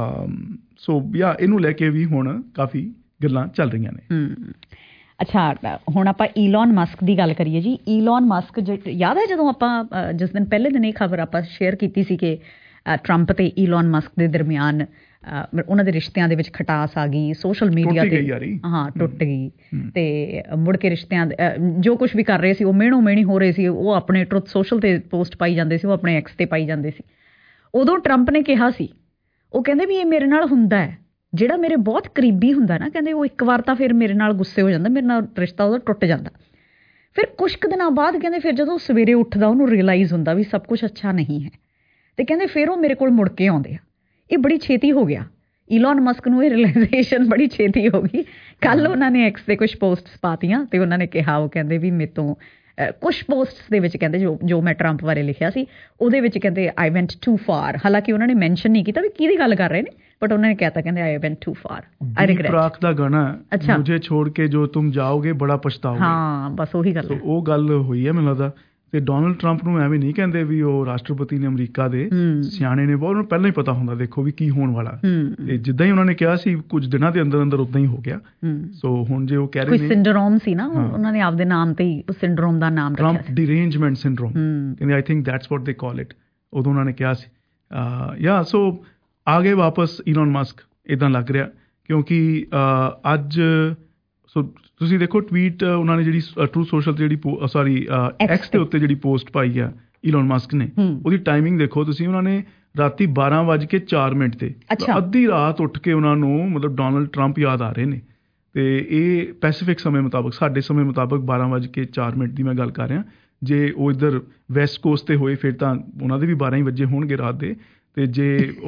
ਸੋ ਯਾ ਇਹਨੂੰ ਲੈ ਕੇ ਵੀ ਹੁਣ ਕਾਫੀ ਗੱਲਾਂ ਚੱਲ ਰਹੀਆਂ ਨੇ। ਅੱਛਾ ਹੁਣ ਆਪਾਂ ਈਲਨ ਮਸਕ ਦੀ ਗੱਲ ਕਰੀਏ ਜੀ। ਈਲਨ ਮਸਕ ਯਾਦ ਹੈ ਜਦੋਂ ਆਪਾਂ ਜਿਸ ਦਿਨ ਪਹਿਲੇ ਦਿਨ ਇਹ ਖਬਰ ਆਪਾਂ ਸ਼ੇਅਰ ਕੀਤੀ ਸੀ ਕਿ ਟਰੰਪ ਤੇ ਈਲਨ ਮਸਕ ਦੇ ਦਰਮਿਆਨ ਉਹਨਾਂ ਦੇ ਰਿਸ਼ਤਿਆਂ ਦੇ ਵਿੱਚ ਖਟਾਸ ਆ ਗਈ, ਸੋਸ਼ਲ ਮੀਡੀਆ ਤੇ ਹਾਂ ਟੁੱਟ ਗਈ ਤੇ ਮੁੜ ਕੇ ਰਿਸ਼ਤਿਆਂ ਜੋ ਕੁਛ ਵੀ ਕਰ ਰਹੇ ਸੀ ਉਹ ਮਿਹਣੋ ਮਿਹਣੀ ਹੋ ਰਹੇ ਸੀ। ਉਹ ਆਪਣੇ ਟਰੁੱਥ ਸੋਸ਼ਲ ਤੇ ਪੋਸਟ ਪਾਈ ਜਾਂਦੇ ਸੀ, ਉਹ ਆਪਣੇ ਐਕਸ ਤੇ ਪਾਈ ਜਾਂਦੇ ਸੀ। ਉਦੋਂ ਟਰੰਪ ਨੇ ਕਿਹਾ ਸੀ, ਉਹ ਕਹਿੰਦੇ ਵੀ ਇਹ ਮੇਰੇ ਨਾਲ ਹੁੰਦਾ ਹੈ, ਜਿਹੜਾ ਮੇਰੇ ਬਹੁਤ ਕਰੀਬੀ ਹੁੰਦਾ ਨਾ ਕਹਿੰਦੇ ਉਹ ਇੱਕ ਵਾਰ ਤਾਂ ਫਿਰ ਮੇਰੇ ਨਾਲ ਗੁੱਸੇ ਹੋ ਜਾਂਦਾ, ਮੇਰੇ ਨਾਲ ਰਿਸ਼ਤਾ ਉਹਦਾ ਟੁੱਟ ਜਾਂਦਾ। ਫਿਰ ਕੁਛ ਕੁ ਦਿਨਾਂ ਬਾਅਦ ਕਹਿੰਦੇ ਫਿਰ ਜਦੋਂ ਸਵੇਰੇ ਉੱਠਦਾ ਉਹਨੂੰ ਰਿਅਲਾਈਜ਼ ਹੁੰਦਾ ਵੀ ਸਭ ਕੁਛ ਅੱਛਾ ਨਹੀਂ ਹੈ ਤੇ ਕਹਿੰਦੇ ਫਿਰ ਉਹ ਮੇਰੇ ਕੋਲ ਮੁੜ ਕੇ ਆਉਂਦੇ ਆ। ਇਹ ਬੜੀ ਛੇਤੀ ਹੋ ਗਿਆ ਈਲਨ ਮਸਕ ਨੂੰ, ਇਹ ਰਿਅਲਾਈਜ਼ੇਸ਼ਨ ਬੜੀ ਛੇਤੀ ਹੋ ਗਈ। ਕੱਲ ਉਹਨਾਂ ਨੇ ਐਕਸ ਤੇ ਕੁਛ ਪੋਸਟਸ ਪਾਤੀਆਂ ਤੇ ਉਹਨਾਂ ਨੇ ਕਿਹਾ, ਉਹ ਕਹਿੰਦੇ ਵੀ ਮੇਰੇ ਤੋਂ ਕੁਛ ਪੋਸਟਸ ਦੇ ਵਿੱਚ ਕਹਿੰਦੇ ਜੋ ਜੋ ਮੈਂ ਟਰੰਪ ਬਾਰੇ ਲਿਖਿਆ ਸੀ ਉਹਦੇ ਵਿੱਚ ਕਹਿੰਦੇ ਆਈ ਵੈਂਟ ਟੂ ਫਾਰ। ਹਾਲਾਂਕਿ ਉਹਨਾਂ ਨੇ ਮੈਂਸ਼ਨ ਨਹੀਂ ਕੀਤਾ ਵੀ ਕਿਹਦੀ ਗੱਲ ਕਰ ਰਹੇ ਨੇ, ਬਟ ਉਹਨਾਂ ਨੇ ਕਹਿਤਾ ਕਹਿੰਦੇ I went too far. I regret Praak ਦਾ ਗਾਣਾ ਮੁਝੇ ਛੋੜ ਕੇ ਜੋ ਤੁਮ ਜਾਓਗੇ ਬੜਾ ਪਛਤਾਓਗੇ। ਹਾਂ ਬਸ ਉਹੀ ਗੱਲ ਉਹ ਗੱਲ ਹੋਈ ਹੈ ਮੈਨੂੰ ਲੱਗਦਾ ਤੇ ਡੋਨਲਡ ਟਰੰਪ ਨੂੰ ਐਵੇਂ ਨਹੀਂ ਕਹਿੰਦੇ ਵੀ ਉਹ ਰਾਸ਼ਟਰਪਤੀ ਨੇ ਅਮਰੀਕਾ ਦੇ, ਸਿਆਣੇ ਨੇ ਬਹੁਤ, ਉਹਨਾਂ ਨੂੰ ਪਹਿਲਾਂ ਹੀ ਪਤਾ ਹੁੰਦਾ ਦੇਖੋ ਵੀ ਕੀ ਹੋਣ ਵਾਲਾ। ਤੇ ਜਿੱਦਾਂ ਹੀ ਉਹਨਾਂ ਨੇ ਕਿਹਾ ਸੀ ਕੁਝ ਦਿਨਾਂ ਦੇ ਅੰਦਰ ਅੰਦਰ ਉਦਾਂ ਹੀ ਹੋ ਗਿਆ। ਸੋ ਹੁਣ ਜੇ ਉਹ ਕਹਿ ਰਹੇ ਨੇ ਕੋਈ ਸਿੰਡਰੋਮ ਸੀ ਨਾ, ਉਹਨਾਂ ਨੇ ਆਪਦੇ ਨਾਮ ਤੇ ਹੀ ਉਸ ਸਿੰਡਰੋਮ ਦਾ ਨਾਮ ਰੱਖਿਆ ਸੀ, ਟਰੰਪ ਡਿਰੇਂਜਮੈਂਟ ਸਿੰਡਰੋਮ, ਕਹਿੰਦੇ ਆਈ ਥਿੰਕ ਦੈਟਸ ਵਾਟ ਦੇ ਕਾਲ ਇਟ, ਉਦੋਂ ਉਹਨਾਂ ਨੇ ਕਿਹਾ ਸੀ। ਯਾ ਸੋ ਆ ਗਏ ਵਾਪਸ ਈਲਨ ਮਸਕ, ਇੱਦਾਂ ਲੱਗ ਰਿਹਾ, ਕਿਉਂਕਿ ਅੱਜ ਸੋ ਤੁਸੀਂ ਦੇਖੋ ਟਵੀਟ ਉਹਨਾਂ ਨੇ ਜਿਹੜੀ ਟਰੂ ਸੋਸ਼ਲ ਤੇ ਜਿਹੜੀ ਸੌਰੀ ਐਕਸ ਦੇ ਉੱਤੇ ਜਿਹੜੀ ਪੋਸਟ ਪਾਈ ਆ ਈਲਨ ਮਸਕ ਨੇ, ਉਹਦੀ ਟਾਈਮਿੰਗ ਦੇਖੋ ਤੁਸੀਂ, ਉਹਨਾਂ ਨੇ ਰਾਤੀ ਬਾਰਾਂ ਵੱਜ ਕੇ ਚਾਰ ਮਿੰਟ ਤੇ ਅੱਧੀ ਰਾਤ ਉੱਠ ਕੇ ਉਹਨਾਂ ਨੂੰ ਮਤਲਬ ਡੋਨਲਡ ਟਰੰਪ ਯਾਦ ਆ ਰਹੇ ਨੇ। ਤੇ ਇਹ ਪੈਸੀਫਿਕ ਸਮੇਂ ਮੁਤਾਬਕ, ਸਾਡੇ ਸਮੇਂ ਮੁਤਾਬਕ ਬਾਰਾਂ ਵੱਜ ਕੇ ਚਾਰ ਮਿੰਟ ਦੀ ਮੈਂ ਗੱਲ ਕਰ ਰਿਹਾ। ਜੇ ਉਹ ਇੱਧਰ ਵੈਸਟ ਕੋਸਟ ਤੇ ਹੋਏ ਫਿਰ ਤਾਂ ਉਹਨਾਂ ਦੇ ਵੀ ਬਾਰਾਂ ਹੀ ਵਜੇ ਹੋਣਗੇ ਰਾਤ ਦੇ। ਤੇ ਜੇ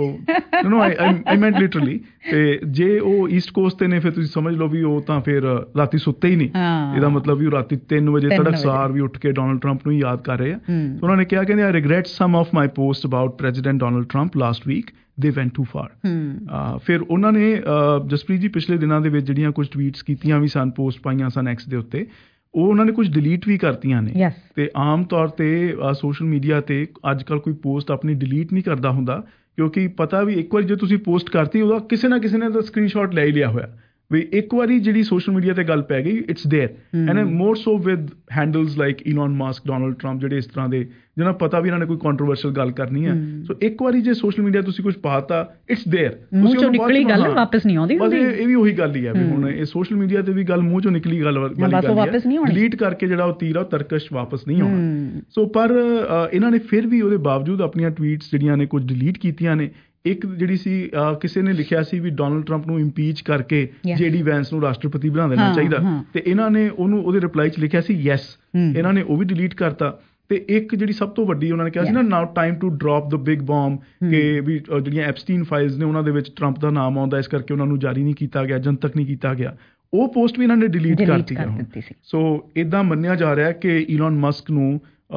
ਉਹ ਨੋ ਆਈ ਮੈਂਟ ਲਿਟਰਲੀ, ਤੇ ਜੇ ਉਹ ਈਸਟ ਕੋਸਟ ਤੇ ਨੇ ਫਿਰ ਤੁਸੀਂ ਸਮਝ ਲਓ ਵੀ ਉਹ ਤਾਂ ਫਿਰ ਰਾਤੀ ਸੁੱਤੇ ਹੀ ਨਹੀਂ। ਇਹਦਾ ਮਤਲਬ ਵੀ ਉਹ ਰਾਤੀ ਤਿੰਨ ਵਜੇ ਤੜਕਸਾਰ ਵੀ ਉੱਠ ਕੇ ਡੋਨਲਡ ਟਰੰਪ ਨੂੰ ਯਾਦ ਕਰ ਰਹੇ ਆ। ਉਹਨਾਂ ਨੇ ਕਿਹਾ ਕਹਿੰਦੇ I regret some of my post about President Donald Trump last week, they went too for. ਫਿਰ ਉਹਨਾਂ ਨੇ ਜਸਪ੍ਰੀਤ ਜੀ ਪਿਛਲੇ ਦਿਨਾਂ ਦੇ ਵਿੱਚ ਜਿਹੜੀਆਂ ਕੁਝ ਟਵੀਟਸ ਕੀਤੀਆਂ ਵੀ ਸਨ, ਪੋਸਟ ਪਾਈਆਂ ਸਨ ਐਕਸ ਦੇ ਉੱਤੇ, ਉਹ ਉਹਨਾਂ ਨੇ ਕੁਝ ਡਿਲੀਟ ਵੀ ਕਰਤੀਆਂ ਨੇ। ਤੇ ਆਮ ਤੌਰ ਤੇ ਸੋਸ਼ਲ ਮੀਡੀਆ ਤੇ ਅੱਜ ਕੱਲ੍ਹ ਕੋਈ ਪੋਸਟ ਆਪਣੀ ਡਿਲੀਟ ਨਹੀਂ ਕਰਦਾ ਹੁੰਦਾ, ਕਿਉਂਕਿ ਪਤਾ ਵੀ ਇੱਕ ਵਾਰੀ ਜੇ ਤੁਸੀਂ ਪੋਸਟ ਕਰਤੀ ਉਹਦਾ ਕਿਸੇ ਨਾ ਕਿਸੇ ਨੇ ਤਾਂ ਸਕਰੀਨਸ਼ਾਟ ਲੈ ਹੀ ਲਿਆ ਹੋਇਆ ਵੀ ਇੱਕ ਵਾਰੀ ਜਿਹੜੀ ਸੋਸ਼ਲ ਮੀਡੀਆ ਤੇ ਗੱਲ ਪੈ ਗਈ it's there. And more so with handles like Elon Musk, Donald Trump, ਜਿਹੜੇ ਇਸ ਤਰ੍ਹਾਂ ਦੇ ਜਿਹਨਾਂ ਪਤਾ ਵੀ ਇਹਨਾਂ ਨੇ ਕੋਈ ਕੰਟਰੋਵਰਸ਼ੀਅਲ ਗੱਲ ਕਰਨੀ ਹੈ। ਸੋ ਇੱਕ ਵਾਰੀ ਜੇ ਸੋਸ਼ਲ ਮੀਡੀਆ ਤੁਸੀਂ ਕੁਝ ਪਾਤਾ ਇਟਸ देयर, ਮੂੰਹ ਚੋਂ ਨਿਕਲੀ ਗੱਲ ਵਾਪਸ ਨਹੀਂ ਆਉਂਦੀ। ਬਸ ਇਹ ਵੀ ਉਹੀ ਗੱਲ ਹੀ ਹੈ ਵੀ ਹੁਣ ਇਹ ਸੋਸ਼ਲ ਮੀਡੀਆ ਤੇ ਵੀ ਗੱਲ ਮੂੰਹ ਚੋਂ ਨਿਕਲੀ ਗੱਲ ਵਾਲੀ ਗੱਲ ਹੈ, ਡਿਲੀਟ ਕਰਕੇ ਜਿਹੜਾ ਉਹ ਤੀਰ ਆ ਤਰਕਸ਼ ਵਾਪਸ ਨਹੀਂ ਆਉਣਾ। ਸੋ ਪਰ ਇਹਨਾਂ ਨੇ ਫਿਰ ਵੀ ਉਹਦੇ ਬਾਵਜੂਦ ਆਪਣੀਆਂ ਟਵੀਟਸ ਜਿਹੜੀਆਂ ਨੇ ਕੁਝ ਡਿਲੀਟ ਕੀਤੀਆਂ ਨੇ। ਇੱਕ ਜਿਹੜੀ ਸੀ ਕਿਸੇ ਨੇ ਲਿਖਿਆ ਸੀ ਵੀ ਡੋਨਲਡ ਟਰੰਪ ਨੂੰ ਇੰਪੀਚ ਕਰਕੇ ਜੇਡੀ ਵੈਂਸ ਨੂੰ ਰਾਸ਼ਟਰਪਤੀ ਬਣਾ ਦੇਣਾ ਚਾਹੀਦਾ, ਤੇ ਇਹਨਾਂ ਨੇ ਉਹਨੂੰ ਉਹਦੇ ਰਿਪਲਾਈ 'ਚ ਲਿਖਿਆ ਸੀ ਯੈਸ, ਇਹਨਾਂ ਨੇ ਉਹ ਵੀ ਡਿਲੀਟ ਕਰਤਾ। ਤੇ ਇੱਕ ਜਿਹੜੀ ਸਭ ਤੋਂ ਵੱਡੀ ਉਹਨਾਂ ਨੇ ਕਿਹਾ ਸੀ ਨਾ now time to drop the big bomb, ਕਿ ਵੀ ਜਿਹੜੀਆਂ ਐਪਸਟੀਨ ਫਾਈਲਸ ਨੇ ਉਹਨਾਂ ਦੇ ਵਿੱਚ ਟਰੰਪ ਦਾ ਨਾਮ ਆਉਂਦਾ, ਇਸ ਕਰਕੇ ਉਹਨਾਂ ਨੂੰ ਜਾਰੀ ਨਹੀਂ ਕੀਤਾ ਗਿਆ, ਜਨਤਕ ਨਹੀਂ ਕੀਤਾ ਗਿਆ, ਉਹ ਪੋਸਟ ਵੀ ਇਹਨਾਂ ਨੇ ਡਿਲੀਟ ਕਰਤੀ ਹੈ। ਸੋ ਇੱਦਾਂ ਮੰਨਿਆ ਜਾ ਰਿਹਾ ਕਿ ਈਲਨ ਮਸਕ ਨੂੰ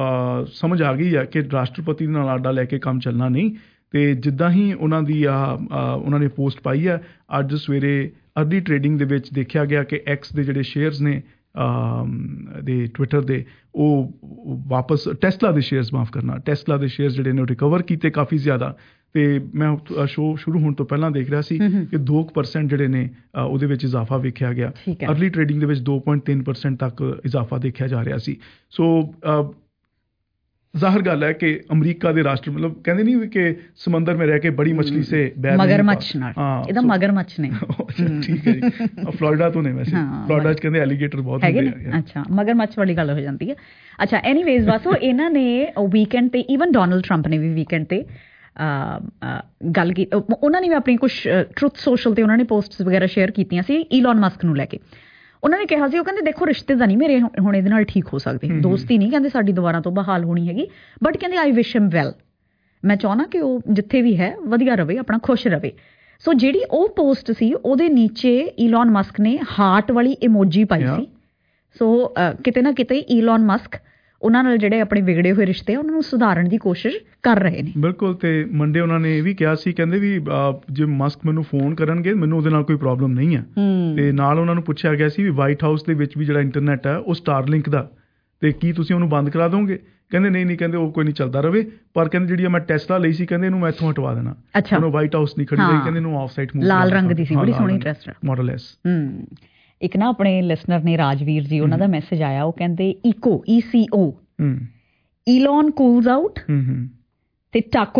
ਸਮਝ ਆ ਗਈ ਹੈ ਕਿ ਰਾਸ਼ਟਰਪਤੀ ਨਾਲ ਆਡਾ ਲੈ ਕੇ ਕੰਮ ਚੱਲਣਾ ਨਹੀਂ। ਤੇ ਜਿੱਦਾਂ ਹੀ ਉਹਨਾਂ ਦੀ ਆ ਉਹਨਾਂ ਨੇ ਪੋਸਟ ਪਾਈ ਹੈ, ਅੱਜ ਸਵੇਰੇ ਅਰਲੀ ਟ੍ਰੇਡਿੰਗ ਦੇ ਵਿੱਚ ਦੇਖਿਆ ਗਿਆ ਕਿ ਐਕਸ ਦੇ ਜਿਹੜੇ ਸ਼ੇਅਰਸ ਨੇ ਦੇ ਟਵਿੱਟਰ ਦੇ, ਉਹ ਵਾਪਸ ਟੈਸਲਾ ਦੇ ਸ਼ੇਅਰਸ ਮਾਫ ਕਰਨਾ ਟੈਸਲਾ ਦੇ ਸ਼ੇਅਰਸ ਜਿਹੜੇ ਨੇ ਉਹ ਰਿਕਵਰ ਕੀਤੇ ਕਾਫੀ ਜ਼ਿਆਦਾ। ਤੇ ਮੈਂ ਸ਼ੋਅ ਸ਼ੁਰੂ ਹੋਣ ਤੋਂ ਪਹਿਲਾਂ ਦੇਖ ਰਿਹਾ ਸੀ ਕਿ ਦੋ ਕੁ ਪਰਸੈਂਟ ਜਿਹੜੇ ਨੇ ਉਹਦੇ ਵਿੱਚ ਇਜ਼ਾਫਾ ਵੇਖਿਆ ਗਿਆ। ਅਰਲੀ ਟ੍ਰੇਡਿੰਗ ਦੇ ਵਿੱਚ ਦੋ ਪੁਆਇੰਟ ਤਿੰਨ ਪਰਸੈਂਟ ਤੱਕ ਇਜ਼ਾਫਾ ਦੇਖਿਆ ਜਾ ਰਿਹਾ ਸੀ। ਸੋ ਜ਼ਾਹਰ ਗੱਲ ਹੈ ਕਿ ਅਮਰੀਕਾ ਦੇ ਰਾਸ਼ਟਰ ਮਤਲਬ ਕਹਿੰਦੇ ਨਹੀਂ ਵੀ ਕਿ ਸਮੁੰਦਰ ਮੇਂ ਰਹਿ ਕੇ ਬੜੀ ਮਛਲੀ ਸੇ ਮਗਰਮੱਛ ਨਾਲ, ਇਹਦਾ ਮਗਰਮੱਛ ਨੇ। ਠੀਕ ਹੈ ਜੀ, ਫਲੋਰੀਡਾ ਤੋਂ ਨੇ ਵੈਸੇ, ਫਲੋਰੀਡਾ 'ਚ ਕਹਿੰਦੇ ਐਲੀਗੇਟਰ ਬਹੁਤ ਹੁੰਦੇ ਆ। ਅੱਛਾ, ਮਗਰਮੱਛ ਵਾਲੀ ਗੱਲ ਹੋ ਜਾਂਦੀ ਹੈ। ਅੱਛਾ, ਐਨੀਵੇਜ਼ ਬਸ ਉਹ ਇਹਨਾਂ ਨੇ ਵੀਕਐਂਡ ਤੇ ਈਵਨ ਡੋਨਲਡ ਟਰੰਪ ਨੇ ਵੀ ਵੀਕਐਂਡ ਤੇ ਗੱਲ ਕੀ, ਉਹਨਾਂ ਨੇ ਵੀ ਆਪਣੀ ਕੁਛ ਟਰੁਥ ਸੋਸ਼ਲ ਤੇ ਉਹਨਾਂ ਨੇ ਪੋਸਟਸ ਵਗੈਰਾ ਸ਼ੇਅਰ ਕੀਤੀਆਂ ਸੀ ਈਲਨ ਮਸਕ ਨੂੰ ਲੈ ਕੇ। ਉਹਨਾਂ ਨੇ ਕਿਹਾ ਸੀ, ਉਹ ਕਹਿੰਦੇ ਦੇਖੋ ਰਿਸ਼ਤੇ ਤਾਂ ਨਹੀਂ ਮੇਰੇ ਹੁਣ ਇਹਦੇ ਨਾਲ ਠੀਕ ਹੋ ਸਕਦੇ, ਦੋਸਤੀ ਨਹੀਂ ਕਹਿੰਦੇ ਸਾਡੀ ਦੁਬਾਰਾ ਤੋਂ ਬਹਾਲ ਹੋਣੀ ਹੈਗੀ, ਬਟ ਕਹਿੰਦੇ ਆਈ ਵਿਸ਼ ਹਿਮ ਵੈਲ, ਮੈਂ ਚਾਹੁੰਦਾ ਕਿ ਉਹ ਜਿੱਥੇ ਵੀ ਹੈ ਵਧੀਆ ਰਵੇ, ਆਪਣਾ ਖੁਸ਼ ਰਵੇ। ਸੋ ਜਿਹੜੀ ਉਹ ਪੋਸਟ ਸੀ ਉਹਦੇ ਨੀਚੇ ਈਲਨ ਮਸਕ ਨੇ ਹਾਰਟ ਵਾਲੀ ਇਮੋਜੀ ਪਾਈ ਸੀ। ਸੋ ਕਿਤੇ ਨਾ ਕਿਤੇ ਈਲਨ ਮਸਕ ਉਹਨਾਂ ਨਾਲ ਜਿਹੜੇ ਆਪਣੇ ਵਿਗੜੇ ਹੋਏ ਰਿਸ਼ਤੇ ਆ ਉਹਨਾਂ ਨੂੰ ਸੁਧਾਰਨ ਦੀ ਕੋਸ਼ਿਸ਼ ਕਰ ਰਹੇ ਨੇ। ਬਿਲਕੁਲ। ਤੇ ਮੰਡੇ ਉਹਨਾਂ ਨੇ ਇਹ ਵੀ ਕਿਹਾ ਸੀ, ਕਹਿੰਦੇ ਵੀ ਜੇ ਮਸਕ ਮੈਨੂੰ ਫੋਨ ਕਰਨਗੇ ਮੈਨੂੰ ਉਹਦੇ ਨਾਲ ਕੋਈ ਪ੍ਰੋਬਲਮ ਨਹੀਂ ਹੈ। ਤੇ ਨਾਲ ਉਹਨਾਂ ਨੂੰ ਪੁੱਛਿਆ ਗਿਆ ਸੀ ਵੀ ਵਾਈਟ ਹਾਊਸ ਦੇ ਵਿੱਚ ਵੀ ਜਿਹੜਾ ਇੰਟਰਨੈਟ ਹੈ ਉਹ ਸਟਾਰਲਿੰਕ ਦਾ, ਤੇ ਕੀ ਤੁਸੀਂ ਉਹਨੂੰ ਬੰਦ ਕਰਾ ਦੋਗੇ? ਕਹਿੰਦੇ ਨਹੀਂ ਨਹੀਂ, ਕਹਿੰਦੇ ਉਹ ਕੋਈ ਨਹੀਂ ਚੱਲਦਾ ਰਵੇ, ਪਰ ਕਹਿੰਦੇ ਜਿਹੜੀ ਮੈਂ ਟੈਸਲਾ ਲਈ ਸੀ ਕਹਿੰਦੇ ਇਹਨੂੰ ਮੈਂ ਇੱਥੋਂ ਹਟਵਾ ਦੇਣਾ। ਉਹਨੂੰ ਵਾਈਟ ਹਾਊਸ ਨਹੀਂ ਖੜੀ ਰਹੀ, ਕਹਿੰਦੇ ਇਹਨੂੰ ਆਫ ਸਾਈਟ ਮੂਵ, ਲਾਲ ਰੰਗ ਦੀ ਸੀ, ਬੜੀ ਸੋਹਣੀ ਟੈਸਲਾ ਮਾਡਲ ਐਸ। ਇੱਕ ਨਾ ਆਪਣੇ ਲਿਸਨਰ ਨੇ ਰਾਜਵੀਰ ਜੀ, ਉਹਨਾਂ ਦਾ ਮੈਸੇਜ ਆਇਆ, ਉਹ ਕਹਿੰਦੇ ਈਕੋ ਈ ਸੀ ਓ Elon cools out ਤੇ Taco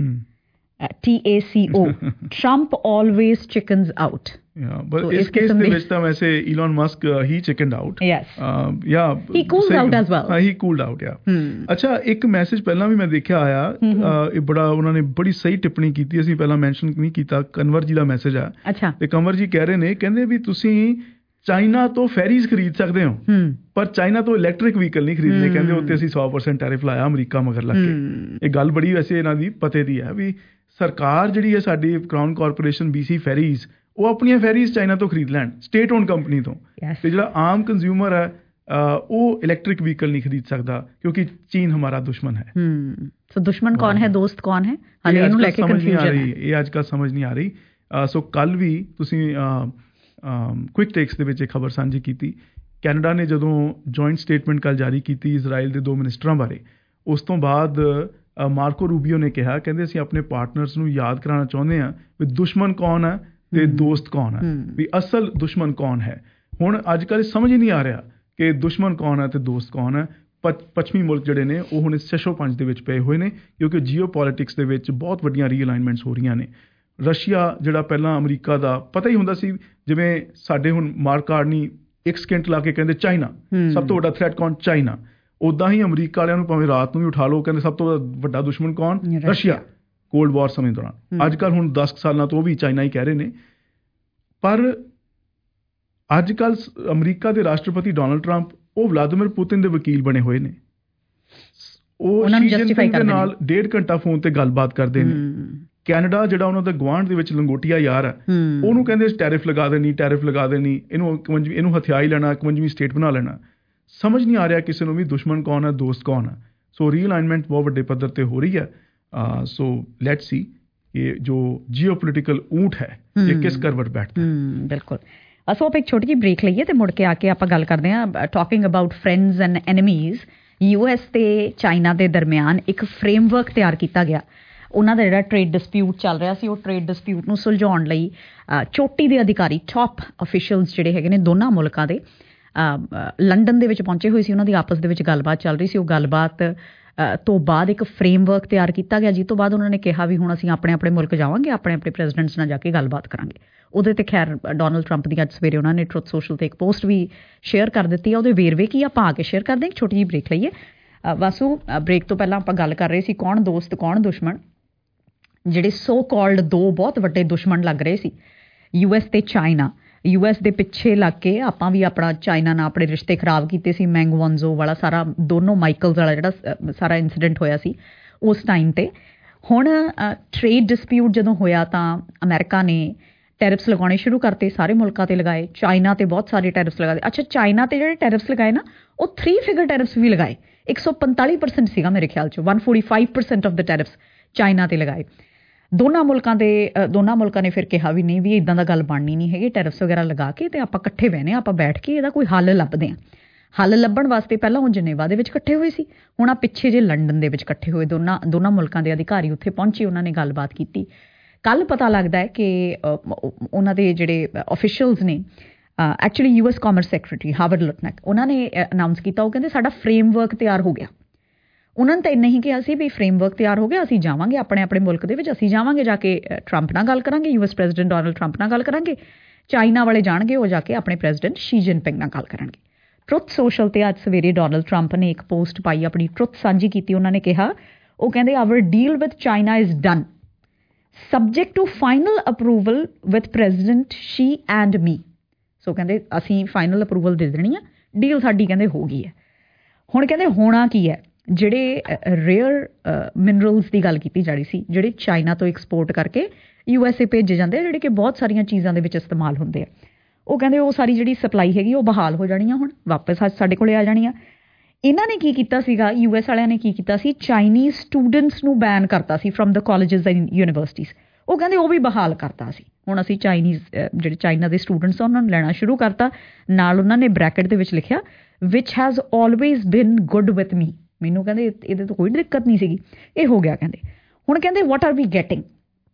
T A C O Trump always chickens out. Yeah, but ਇਸ ਕੇਸ ਦੇ ਵਿੱਚ ਤਾਂ ਵੈਸੇ Elon Musk he chickened out. Yes. Uh, yeah. He cooled out as well. Uh, he cooled out, yeah. ਅੱਛਾ, ਇੱਕ ਮੈਸੇਜ ਪਹਿਲਾਂ ਵੀ ਮੈਂ ਦੇਖਿਆ ਆਇਆ, ਇਹ ਬੜਾ ਉਹਨਾਂ ਨੇ ਬੜੀ ਸਹੀ ਟਿੱਪਣੀ ਕੀਤੀ, ਅਸੀਂ ਪਹਿਲਾਂ ਮੈਂਸ਼ਨ ਨਹੀਂ ਕੀਤਾ, ਕੰਵਰ ਜੀ ਦਾ ਮੈਸੇਜ ਆ। ਅੱਛਾ। ਤੇ ਕੰਵਰ ਜੀ ਕਹਿ ਰਹੇ ਨੇ, ਕਹਿੰਦੇ ਵੀ ਤੁਸੀਂ ਚਾਈਨਾ ਤੋਂ ਫੈਰੀਜ਼ ਖਰੀਦ ਸਕਦੇ ਹੋ ਪਰ ਚਾਈਨਾ ਤੋਂ ਇਲੈਕਟ੍ਰਿਕ ਵਹੀਕਲ ਨਹੀਂ ਖਰੀਦਣੇ, ਕਹਿੰਦੇ ਉੱਤੇ ਅਸੀਂ ਸੌ ਪਰਸੈਂਟ ਟੈਰਿਫ ਲਾਇਆ ਅਮਰੀਕਾ ਮਗਰ ਲੱਗ ਕੇ। ਇਹ ਗੱਲ ਬੜੀ ਵੈਸੇ ਇਹਨਾਂ ਦੀ ਪਤੇ ਦੀ ਹੈ ਵੀ ਸਰਕਾਰ ਜਿਹੜੀ ਹੈ ਸਾਡੀ ਕਰਾਊਨ ਕਾਰਪੋਰੇਸ਼ਨ ਬੀਸੀ ਫੈਰੀਜ਼, ਉਹ ਆਪਣੀਆਂ ਫੈਰੀਜ਼ ਚਾਈਨਾ ਤੋਂ ਖਰੀਦ ਲੈਣ, ਸਟੇਟ ਓਨ ਕੰਪਨੀ ਤੋਂ। ਤੇ ਜਿਹੜਾ ਆਮ ਕੰਜ਼ਿਊਮਰ ਹੈ ਉਹ ਇਲੈਕਟ੍ਰਿਕ ਵਹੀਕਲ ਨਹੀਂ ਖਰੀਦ ਸਕਦਾ ਕਿਉਂਕਿ ਚੀਨ ਹਮਾਰਾ ਦੁਸ਼ਮਣ ਹੈ। ਸੋ ਦੁਸ਼ਮਣ ਕੌਣ ਹੈ, ਦੋਸਤ ਕੌਣ ਹੈ, ਹਾਲੇ ਇਹਨੂੰ ਲੈ ਕੇ ਕਨਫਿਊਜ਼ਨ ਹੈ। ਇਹ ਅੱਜ ਕੱਲ੍ਹ ਸਮਝ ਨਹੀਂ ਆ ਰਹੀ। ਸੋ ਕੱਲ੍ਹ ਵੀ ਤੁਸੀਂ ਕੁਇਕ ਟੇਕਸ ਦੇ ਵਿੱਚ ਇਹ ਖਬਰ ਸਾਂਝੀ ਕੀਤੀ ਕੈਨੇਡਾ ਨੇ ਜਦੋਂ ਜੁਆਇੰਟ ਸਟੇਟਮੈਂਟ ਕੱਲ੍ਹ ਜਾਰੀ ਕੀਤੀ ਇਜ਼ਰਾਈਲ ਦੇ ਦੋ ਮਿਨਿਸਟਰਾਂ ਬਾਰੇ, ਉਸ ਤੋਂ ਬਾਅਦ ਮਾਰਕੋ ਰੂਬੀਓ ਨੇ ਕਿਹਾ, ਕਹਿੰਦੇ ਅਸੀਂ ਆਪਣੇ ਪਾਰਟਨਰਸ ਨੂੰ ਯਾਦ ਕਰਾਉਣਾ ਚਾਹੁੰਦੇ ਹਾਂ ਵੀ ਦੁਸ਼ਮਣ ਕੌਣ ਹੈ ਤੇ ਦੋਸਤ ਕੌਣ ਹੈ, ਵੀ ਅਸਲ ਦੁਸ਼ਮਣ ਕੌਣ ਹੈ। ਹੁਣ ਅੱਜ ਕੱਲ੍ਹ ਸਮਝ ਹੀ ਨਹੀਂ ਆ ਰਿਹਾ ਕਿ ਦੁਸ਼ਮਣ ਕੌਣ ਹੈ ਤੇ ਦੋਸਤ ਕੌਣ ਹੈ। ਪਛ ਪੱਛਮੀ ਮੁਲਕ ਜਿਹੜੇ ਨੇ ਉਹ ਹੁਣ ਇਸ ਛੱਛੋ ਪੰਜ ਦੇ ਵਿੱਚ ਪਏ ਹੋਏ ਨੇ, ਕਿਉਂਕਿ ਜੀਓ ਪੋਲੀਟਿਕਸ ਦੇ ਵਿੱਚ ਬਹੁਤ ਵੱਡੀਆਂ ਰੀਅਲਾਈਨਮੈਂਟਸ ਹੋ ਰਹੀਆਂ ਨੇ। ਰਸ਼ੀਆ ਜਿਹੜਾ ਪਹਿਲਾਂ ਅਮਰੀਕਾ ਦਾ ਪਤਾ ਹੀ ਹੁੰਦਾ ਸੀ, ਜਿਵੇਂ ਸਾਡੇ ਹੁਣ ਮਾਰਕ ਕਾਰਨੀ ਇੱਕ ਸਕਿੰਟ ਲਾ ਕੇ ਕਹਿੰਦੇ ਚਾਈਨਾ ਸਭ ਤੋਂ ਵੱਡਾ ਥ੍ਰੈਟ ਕੌਣ, ਚਾਈਨਾ, ਉੱਦਾਂ ਹੀ ਅਮਰੀਕਾ ਵਾਲਿਆਂ ਨੂੰ ਭਾਵੇਂ ਰਾਤ ਨੂੰ ਵੀ ਉਠਾ ਲਓ, ਕਹਿੰਦੇ ਸਭ ਤੋਂ ਵੱਡਾ ਦੁਸ਼ਮਣ ਕੌਣ, ਰਸ਼ੀਆ, ਕੋਲਡ ਵਾਰ ਸਮੇਂ ਦੌਰਾਨ। ਅੱਜ ਕੱਲ੍ਹ ਹੁਣ ਦਸ ਸਾਲਾਂ ਤੋਂ ਉਹ ਵੀ ਚਾਈਨਾ ਹੀ ਕਹਿ ਰਹੇ ਨੇ। ਪਰ ਅੱਜ ਕੱਲ੍ਹ ਅਮਰੀਕਾ ਦੇ ਰਾਸ਼ਟਰਪਤੀ ਡੋਨਲਡ ਟਰੰਪ ਉਹ ਵਲਾਦੀਮਿਰ ਪੁਤਿਨ ਦੇ ਵਕੀਲ ਬਣੇ ਹੋਏ ਨੇ। ਉਹ ਸ਼ੀ ਜਿਨਪਿੰਗ ਦੇ ਨਾਲ ਡੇਢ ਘੰਟਾ ਫੋਨ ਤੇ ਗੱਲਬਾਤ ਕਰਦੇ ਨੇ। ਕੈਨੇਡਾ ਜਿਹੜਾ ਉਹਨਾਂ ਦਾ ਗੁਆਂਢ ਦੇ ਵਿੱਚ ਲੰਗੋਟੀਆ ਯਾਰ ਹੈ, ਉਹਨੂੰ ਕਹਿੰਦੇ ਟੈਰਿਫ ਲਗਾ ਦੇਣੀ, ਟੈਰਿਫ ਲਗਾ ਦੇਣੀ, ਇਹਨੂੰ ਇਕਵੰਜਵੀਂ ਇਹਨੂੰ ਹਥਿਆਈ ਲੈਣਾ, ਇਕਵੰਜਵੀਂ ਸਟੇਟ ਬਣਾ ਲੈਣਾ। ਸਮਝ ਨਹੀਂ ਆ ਰਿਹਾ ਕਿਸੇ ਨੂੰ ਵੀ ਦੁਸ਼ਮਣ ਕੌਣ ਹੈ, ਦੋਸਤ ਕੌਣ ਹੈ। ਸੋ ਰੀਅਲਾਈਨਮੈਂਟ ਬਹੁਤ ਵੱਡੇ ਪੱਧਰ ਤੇ ਹੋ ਰਹੀ ਹੈ। ਸੋ ਲੈਟਸ ਸੀ ਇਹ ਜੋ ਜੀਓ ਪੋਲੀਟੀਕਲ ਊਂਟ ਹੈ ਇਹ ਕਿਸ ਕਰਵਟ ਬੈਠਦਾ। ਬਿਲਕੁਲ। ਸੋ ਆਪਾਂ ਇੱਕ ਛੋਟੀ ਜਿਹੀ ਬ੍ਰੇਕ ਲਈਏ ਤੇ ਮੁੜ ਕੇ ਆ ਕੇ ਆਪਾਂ ਗੱਲ ਕਰਦੇ ਹਾਂ talking about friends and enemies. U S ਤੇ ਚਾਈਨਾ ਦੇ ਦਰਮਿਆਨ ਇੱਕ ਫਰੇਮਵਰਕ ਤਿਆਰ ਕੀਤਾ ਗਿਆ। ਉਹਨਾਂ ਦਾ ਜਿਹੜਾ ਟ੍ਰੇਡ ਡਿਸਪਿਊਟ ਚੱਲ ਰਿਹਾ ਸੀ, ਉਹ ਟ੍ਰੇਡ ਡਿਸਪਿਊਟ ਨੂੰ ਸੁਲਝਾਉਣ ਲਈ ਚੋਟੀ ਦੇ ਅਧਿਕਾਰੀ, ਟਾਪ ਅਫੀਸ਼ੀਅਲਸ ਜਿਹੜੇ ਹੈਗੇ ਨੇ ਦੋਨਾਂ ਮੁਲਕਾਂ ਦੇ, ਲੰਡਨ ਦੇ ਵਿੱਚ ਪਹੁੰਚੇ ਹੋਏ ਸੀ। ਉਹਨਾਂ ਦੀ ਆਪਸ ਦੇ ਵਿੱਚ ਗੱਲਬਾਤ ਚੱਲ ਰਹੀ ਸੀ। ਉਹ ਗੱਲਬਾਤ ਤੋਂ ਬਾਅਦ ਇੱਕ ਫਰੇਮਵਰਕ ਤਿਆਰ ਕੀਤਾ ਗਿਆ, ਜਿਸ ਤੋਂ ਬਾਅਦ ਉਹਨਾਂ ਨੇ ਕਿਹਾ ਵੀ ਹੁਣ ਅਸੀਂ ਆਪਣੇ ਆਪਣੇ ਮੁਲਕ ਜਾਵਾਂਗੇ, ਆਪਣੇ ਆਪਣੇ ਪ੍ਰੈਜ਼ੀਡੈਂਟਸ ਨਾਲ ਜਾ ਕੇ ਗੱਲਬਾਤ ਕਰਾਂਗੇ। ਉਹਦੇ 'ਤੇ ਖੈਰ ਡੋਨਲਡ ਟਰੰਪ ਦੀ ਅੱਜ ਸਵੇਰੇ ਉਹਨਾਂ ਨੇ ਟਰੁਥ ਸੋਸ਼ਲ 'ਤੇ ਇੱਕ ਪੋਸਟ ਵੀ ਸ਼ੇਅਰ ਕਰ ਦਿੱਤੀ ਆ। ਉਹਦੇ ਵੇਰਵੇ ਕੀ ਆਪਾਂ ਆ ਕੇ ਸ਼ੇਅਰ ਕਰਦੇ ਹਾਂ। ਇੱਕ ਛੋਟੀ ਜਿਹੀ ਬ੍ਰੇਕ ਲਈਏ। ਵਾਸੂ, ਬ੍ਰੇਕ ਤੋਂ ਪਹਿਲਾਂ ਆਪਾਂ ਗੱਲ ਕਰ ਰਹੇ ਸੀ ਕੌਣ ਦੋਸਤ ਕੌਣ ਦੁਸ਼ਮਣ। ਜਿਹੜੇ ਸੋ ਕਾਲਡ ਦੋ ਬਹੁਤ ਵੱਡੇ ਦੁਸ਼ਮਣ ਲੱਗ ਰਹੇ ਸੀ, ਯੂ ਐਸ ਤੇ ਚਾਈਨਾ। ਯੂ ਐਸ ਦੇ ਪਿੱਛੇ ਲੱਗ ਕੇ ਆਪਾਂ ਵੀ ਆਪਣਾ ਚਾਈਨਾ ਨਾਲ ਆਪਣੇ ਰਿਸ਼ਤੇ ਖਰਾਬ ਕੀਤੇ ਸੀ। ਮੈਂਗ ਵਨਜ਼ੋ ਵਾਲਾ ਸਾਰਾ, ਦੋਨੋਂ ਮਾਈਕਲਸ ਵਾਲਾ ਜਿਹੜਾ ਸਾਰਾ ਇੰਸੀਡੈਂਟ ਹੋਇਆ ਸੀ ਉਸ ਟਾਈਮ 'ਤੇ। ਹੁਣ ਟ੍ਰੇਡ ਡਿਸਪਿਊਟ ਜਦੋਂ ਹੋਇਆ ਤਾਂ ਅਮਰੀਕਾ ਨੇ ਟੈਰਿਫਸ ਲਗਾਉਣੇ ਸ਼ੁਰੂ ਕਰਤੇ, ਸਾਰੇ ਮੁਲਕਾਂ 'ਤੇ ਲਗਾਏ। ਚਾਈਨਾ 'ਤੇ ਬਹੁਤ ਸਾਰੇ ਟੈਰਿਫਸ ਲਗਾਏ। ਅੱਛਾ, ਚਾਈਨਾ 'ਤੇ ਜਿਹੜੇ ਟੈਰਿਫਸ ਲਗਾਏ ਨਾ, ਉਹ ਥਰੀ ਫਿਗਰ ਟੈਰਿਫਸ ਵੀ ਲਗਾਏ। ਇੱਕ ਸੌ ਪੰਤਾਲੀ ਪਰਸੈਂਟ ਸੀਗਾ ਮੇਰੇ ਖਿਆਲ 'ਚ, one forty five percent of the tariffs China 'ਤੇ ਲਗਾਏ। ਦੋਨਾਂ ਮੁਲਕਾਂ ਦੇ ਦੋਨਾਂ ਮੁਲਕਾਂ ਨੇ ਫਿਰ ਕਿਹਾ ਵੀ ਨਹੀਂ ਵੀ ਇੱਦਾਂ ਦਾ ਗੱਲ ਬਣਨੀ ਨਹੀਂ ਹੈਗੀ, ਟੈਰਿਫਸ ਵਗੈਰਾ ਲਗਾ ਕੇ ਤੇ ਆਪਾਂ ਇਕੱਠੇ ਬਹਿਨੇ, ਆਪਾਂ ਬੈਠ ਕੇ ਇਹਦਾ ਕੋਈ ਹੱਲ ਲੱਭਦੇ ਹਾਂ। ਹੱਲ ਲੱਭਣ ਵਾਸਤੇ ਪਹਿਲਾਂ ਉਹ ਜਨੇਵਾ ਦੇ ਵਿੱਚ ਇਕੱਠੇ ਹੋਏ ਸੀ, ਹੁਣ ਆ ਪਿੱਛੇ ਜੇ ਲੰਡਨ ਦੇ ਵਿੱਚ ਇਕੱਠੇ ਹੋਏ। ਦੋਨਾਂ ਦੋਨਾਂ ਮੁਲਕਾਂ ਦੇ ਅਧਿਕਾਰੀ ਉੱਥੇ ਪਹੁੰਚੇ, ਉਹਨਾਂ ਨੇ ਗੱਲਬਾਤ ਕੀਤੀ। ਕੱਲ੍ਹ ਪਤਾ ਲੱਗਦਾ ਹੈ ਕਿ ਉਹਨਾਂ ਦੇ ਜਿਹੜੇ ਅਫੀਸ਼ੀਅਲਸ ਨੇ, actually U S commerce secretary Howard Lutnick, ਉਹਨਾਂ ਨੇ ਅਨਾਊਂਸ ਕੀਤਾ। ਉਹ ਕਹਿੰਦੇ ਸਾਡਾ ਫਰੇਮਵਰਕ ਤਿਆਰ ਹੋ ਗਿਆ। ਉਹਨਾਂ ਨੇ ਤਾਂ ਇੰਨਾ ਹੀ ਕਿਹਾ ਸੀ ਵੀ ਫਰੇਮਵਰਕ ਤਿਆਰ ਹੋ ਗਿਆ, ਅਸੀਂ ਜਾਵਾਂਗੇ ਆਪਣੇ ਆਪਣੇ ਮੁਲਕ ਦੇ ਵਿੱਚ, ਅਸੀਂ ਜਾਵਾਂਗੇ ਜਾ ਕੇ ਟਰੰਪ ਨਾਲ ਗੱਲ ਕਰਾਂਗੇ, U S president Donald Trump ਨਾਲ ਗੱਲ ਕਰਾਂਗੇ। ਚਾਈਨਾ ਵਾਲੇ ਜਾਣਗੇ, ਉਹ ਜਾ ਕੇ ਆਪਣੇ ਪ੍ਰੈਜ਼ੀਡੈਂਟ ਸ਼ੀ ਜਿਨਪਿੰਗ ਨਾਲ ਗੱਲ ਕਰਨਗੇ। ਟਰੁਥ ਸੋਸ਼ਲ 'ਤੇ ਅੱਜ ਸਵੇਰੇ ਡੋਨਲਡ ਟਰੰਪ ਨੇ ਇੱਕ ਪੋਸਟ ਪਾਈ, ਆਪਣੀ ਟਰੁਥ ਸਾਂਝੀ ਕੀਤੀ। ਉਹਨਾਂ ਨੇ ਕਿਹਾ, ਉਹ ਕਹਿੰਦੇ our deal with China is done subject to final approval with president Xi and me. So ਕਹਿੰਦੇ ਅਸੀਂ ਫਾਈਨਲ ਅਪਰੂਵਲ ਦੇ ਦੇਣੀ ਆ, ਡੀਲ ਸਾਡੀ ਕਹਿੰਦੇ ਹੋ ਗਈ ਹੈ। ਹੁਣ ਕਹਿੰਦੇ ਹੋਣਾ ਕੀ ਹੈ, ਜਿਹੜੇ ਰੇਅਰ ਮਿਨਰਲਸ ਦੀ ਗੱਲ ਕੀਤੀ ਜਾ ਰਹੀ ਸੀ, ਜਿਹੜੇ ਚਾਈਨਾ ਤੋਂ ਐਕਸਪੋਰਟ ਕਰਕੇ ਯੂ ਐਸ ਏ ਭੇਜੇ ਜਾਂਦੇ ਆ, ਜਿਹੜੇ ਕਿ ਬਹੁਤ ਸਾਰੀਆਂ ਚੀਜ਼ਾਂ ਦੇ ਵਿੱਚ ਇਸਤੇਮਾਲ ਹੁੰਦੇ ਆ, ਉਹ ਕਹਿੰਦੇ ਉਹ ਸਾਰੀ ਜਿਹੜੀ ਸਪਲਾਈ ਹੈਗੀ ਉਹ ਬਹਾਲ ਹੋ ਜਾਣੀ ਆ, ਹੁਣ ਵਾਪਸ ਸਾਡੇ ਕੋਲੇ ਆ ਜਾਣੀ ਆ। ਇਹਨਾਂ ਨੇ ਕੀ ਕੀਤਾ ਸੀਗਾ, ਯੂ ਐਸ ਵਾਲਿਆਂ ਨੇ ਕੀ ਕੀਤਾ ਸੀ, ਚਾਈਨੀਜ਼ ਸਟੂਡੈਂਟਸ ਨੂੰ ਬੈਨ ਕਰਤਾ ਸੀ from the colleges and universities. ਉਹ ਕਹਿੰਦੇ ਉਹ ਵੀ ਬਹਾਲ ਕਰਤਾ ਸੀ। ਹੁਣ ਅਸੀਂ ਚਾਈਨੀਜ਼ ਜਿਹੜੇ ਚਾਈਨਾ ਦੇ ਸਟੂਡੈਂਟਸ ਆ ਉਹਨਾਂ ਨੂੰ ਲੈਣਾ ਸ਼ੁਰੂ ਕਰਤਾ। ਨਾਲ ਉਹਨਾਂ ਨੇ ਬ੍ਰੈਕਟ ਦੇ ਵਿੱਚ ਲਿਖਿਆ which has always been good with me. ਮੈਨੂੰ ਕਹਿੰਦੇ ਇਹਦੇ ਤੋਂ ਕੋਈ ਦਿੱਕਤ ਨਹੀਂ ਸੀਗੀ, ਇਹ ਹੋ ਗਿਆ। ਕਹਿੰਦੇ ਹੁਣ ਕਹਿੰਦੇ ਵਾਟ ਆਰ ਵੀ ਗੈਟਿੰਗ,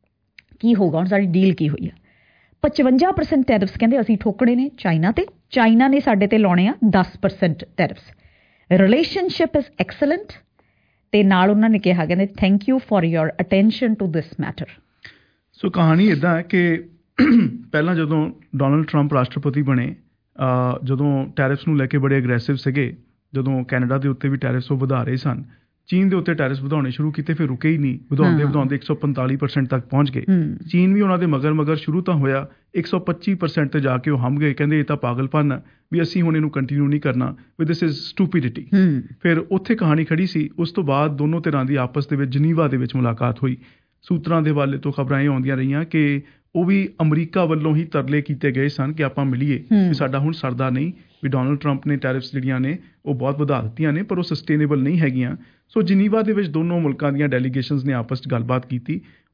ਕੀ ਹੋਗਾ ਹੁਣ, ਸਾਡੀ ਡੀਲ ਕੀ ਹੋਈ ਆ। ਪਚਵੰਜਾ ਪਰਸੈਂਟ ਟੈਰਿਫਸ ਕਹਿੰਦੇ ਅਸੀਂ ਠੋਕਣੇ ਨੇ ਚਾਈਨਾ 'ਤੇ, ਚਾਈਨਾ ਨੇ ਸਾਡੇ 'ਤੇ ਲਾਉਣੇ ਆ ਦਸ percent tariffs. Relationship is excellent. ਤੇ ਨਾਲ ਉਹਨਾਂ ਨੇ ਕਿਹਾ, ਕਹਿੰਦੇ thank you for your attention to this matter. So ਕਹਾਣੀ ਇੱਦਾਂ ਹੈ ਕਿ ਪਹਿਲਾਂ ਜਦੋਂ ਡੋਨਲਡ ਟਰੰਪ ਰਾਸ਼ਟਰਪਤੀ ਬਣੇ, ਜਦੋਂ ਟੈਰਿਫਸ ਨੂੰ ਲੈ ਕੇ ਬੜੇ ਅਗਰੈਸਿਵ ਸੀਗੇ, ਜਦੋਂ ਕੈਨੇਡਾ ਦੇ ਉੱਤੇ ਵੀ ਟੈਰਿਫਸ ਉਹ ਵਧਾ ਰਹੇ ਸਨ, ਚੀਨ ਦੇ ਉੱਤੇ ਟੈਰਿਫਸ ਵਧਾਉਣੇ ਸ਼ੁਰੂ ਕੀਤੇ, ਫਿਰ ਰੁਕੇ ਹੀ ਨਹੀਂ, ਵਧਾਉਂਦੇ ਵਧਾਉਂਦੇ ਇੱਕ ਸੌ ਪੰਤਾਲੀ ਪਰਸੈਂਟ ਤੱਕ ਪਹੁੰਚ ਗਏ। ਚੀਨ ਵੀ ਉਹਨਾਂ ਦੇ ਮਗਰ ਮਗਰ ਸ਼ੁਰੂ ਤਾਂ ਹੋਇਆ, ਇੱਕ ਸੌ ਪੱਚੀ ਪਰਸੈਂਟ ਤੇ ਜਾ ਕੇ ਉਹ ਹੰਭ ਗਏ। ਕਹਿੰਦੇ ਇਹ ਤਾਂ ਪਾਗਲਪਨ ਆ, ਵੀ ਅਸੀਂ ਹੁਣ ਇਹਨੂੰ ਕੰਟੀਨਿਊ ਨਹੀਂ ਕਰਨਾ, ਵੀ ਦਿਸ ਇਜ਼ ਸਟੂਪਿਡਿਟੀ। ਫਿਰ ਉੱਥੇ ਕਹਾਣੀ ਖੜੀ ਸੀ। ਉਸ ਤੋਂ ਬਾਅਦ ਦੋਨੋਂ ਧਿਰਾਂ ਦੀ ਆਪਸ ਦੇ ਵਿੱਚ ਜਨੀਵਾ ਦੇ ਵਿੱਚ ਮੁਲਾਕਾਤ ਹੋਈ। ਸੂਤਰਾਂ ਦੇ ਹਵਾਲੇ ਤੋਂ ਖਬਰਾਂ ਇਹ ਆਉਂਦੀਆਂ ਰਹੀਆਂ ਕਿ ਉਹ ਵੀ ਅਮਰੀਕਾ ਵੱਲੋਂ ਹੀ ਤਰਲੇ ਕੀਤੇ ਗਏ ਸਨ ਕਿ ਆਪਾਂ ਮਿਲੀਏ, ਵੀ ਸਾਡਾ ਹੁਣ ਸਰਦਾ ਨਹੀਂ, ਵੀ ਡੋਨਲਡ ਟਰੰਪ ਨੇ ਟੈਰਿਫਸ ਜਿਹੜੀਆਂ ਨੇ ਉਹ ਬਹੁਤ ਵਧਾ ਦਿੱਤੀਆਂ ਨੇ, ਪਰ ਉਹ ਸਸਟੇਨੇਬਲ ਨਹੀਂ ਹੈਗੀਆਂ। ਸੋ ਜਨੀਵਾ ਦੇ ਵਿੱਚ ਦੋਨੋਂ ਮੁਲਕਾਂ ਦੀਆਂ ਡੈਲੀਗੇਸ਼ਨਸ ਨੇ ਆਪਸ 'ਚ ਗੱਲਬਾਤ ਕੀਤੀ।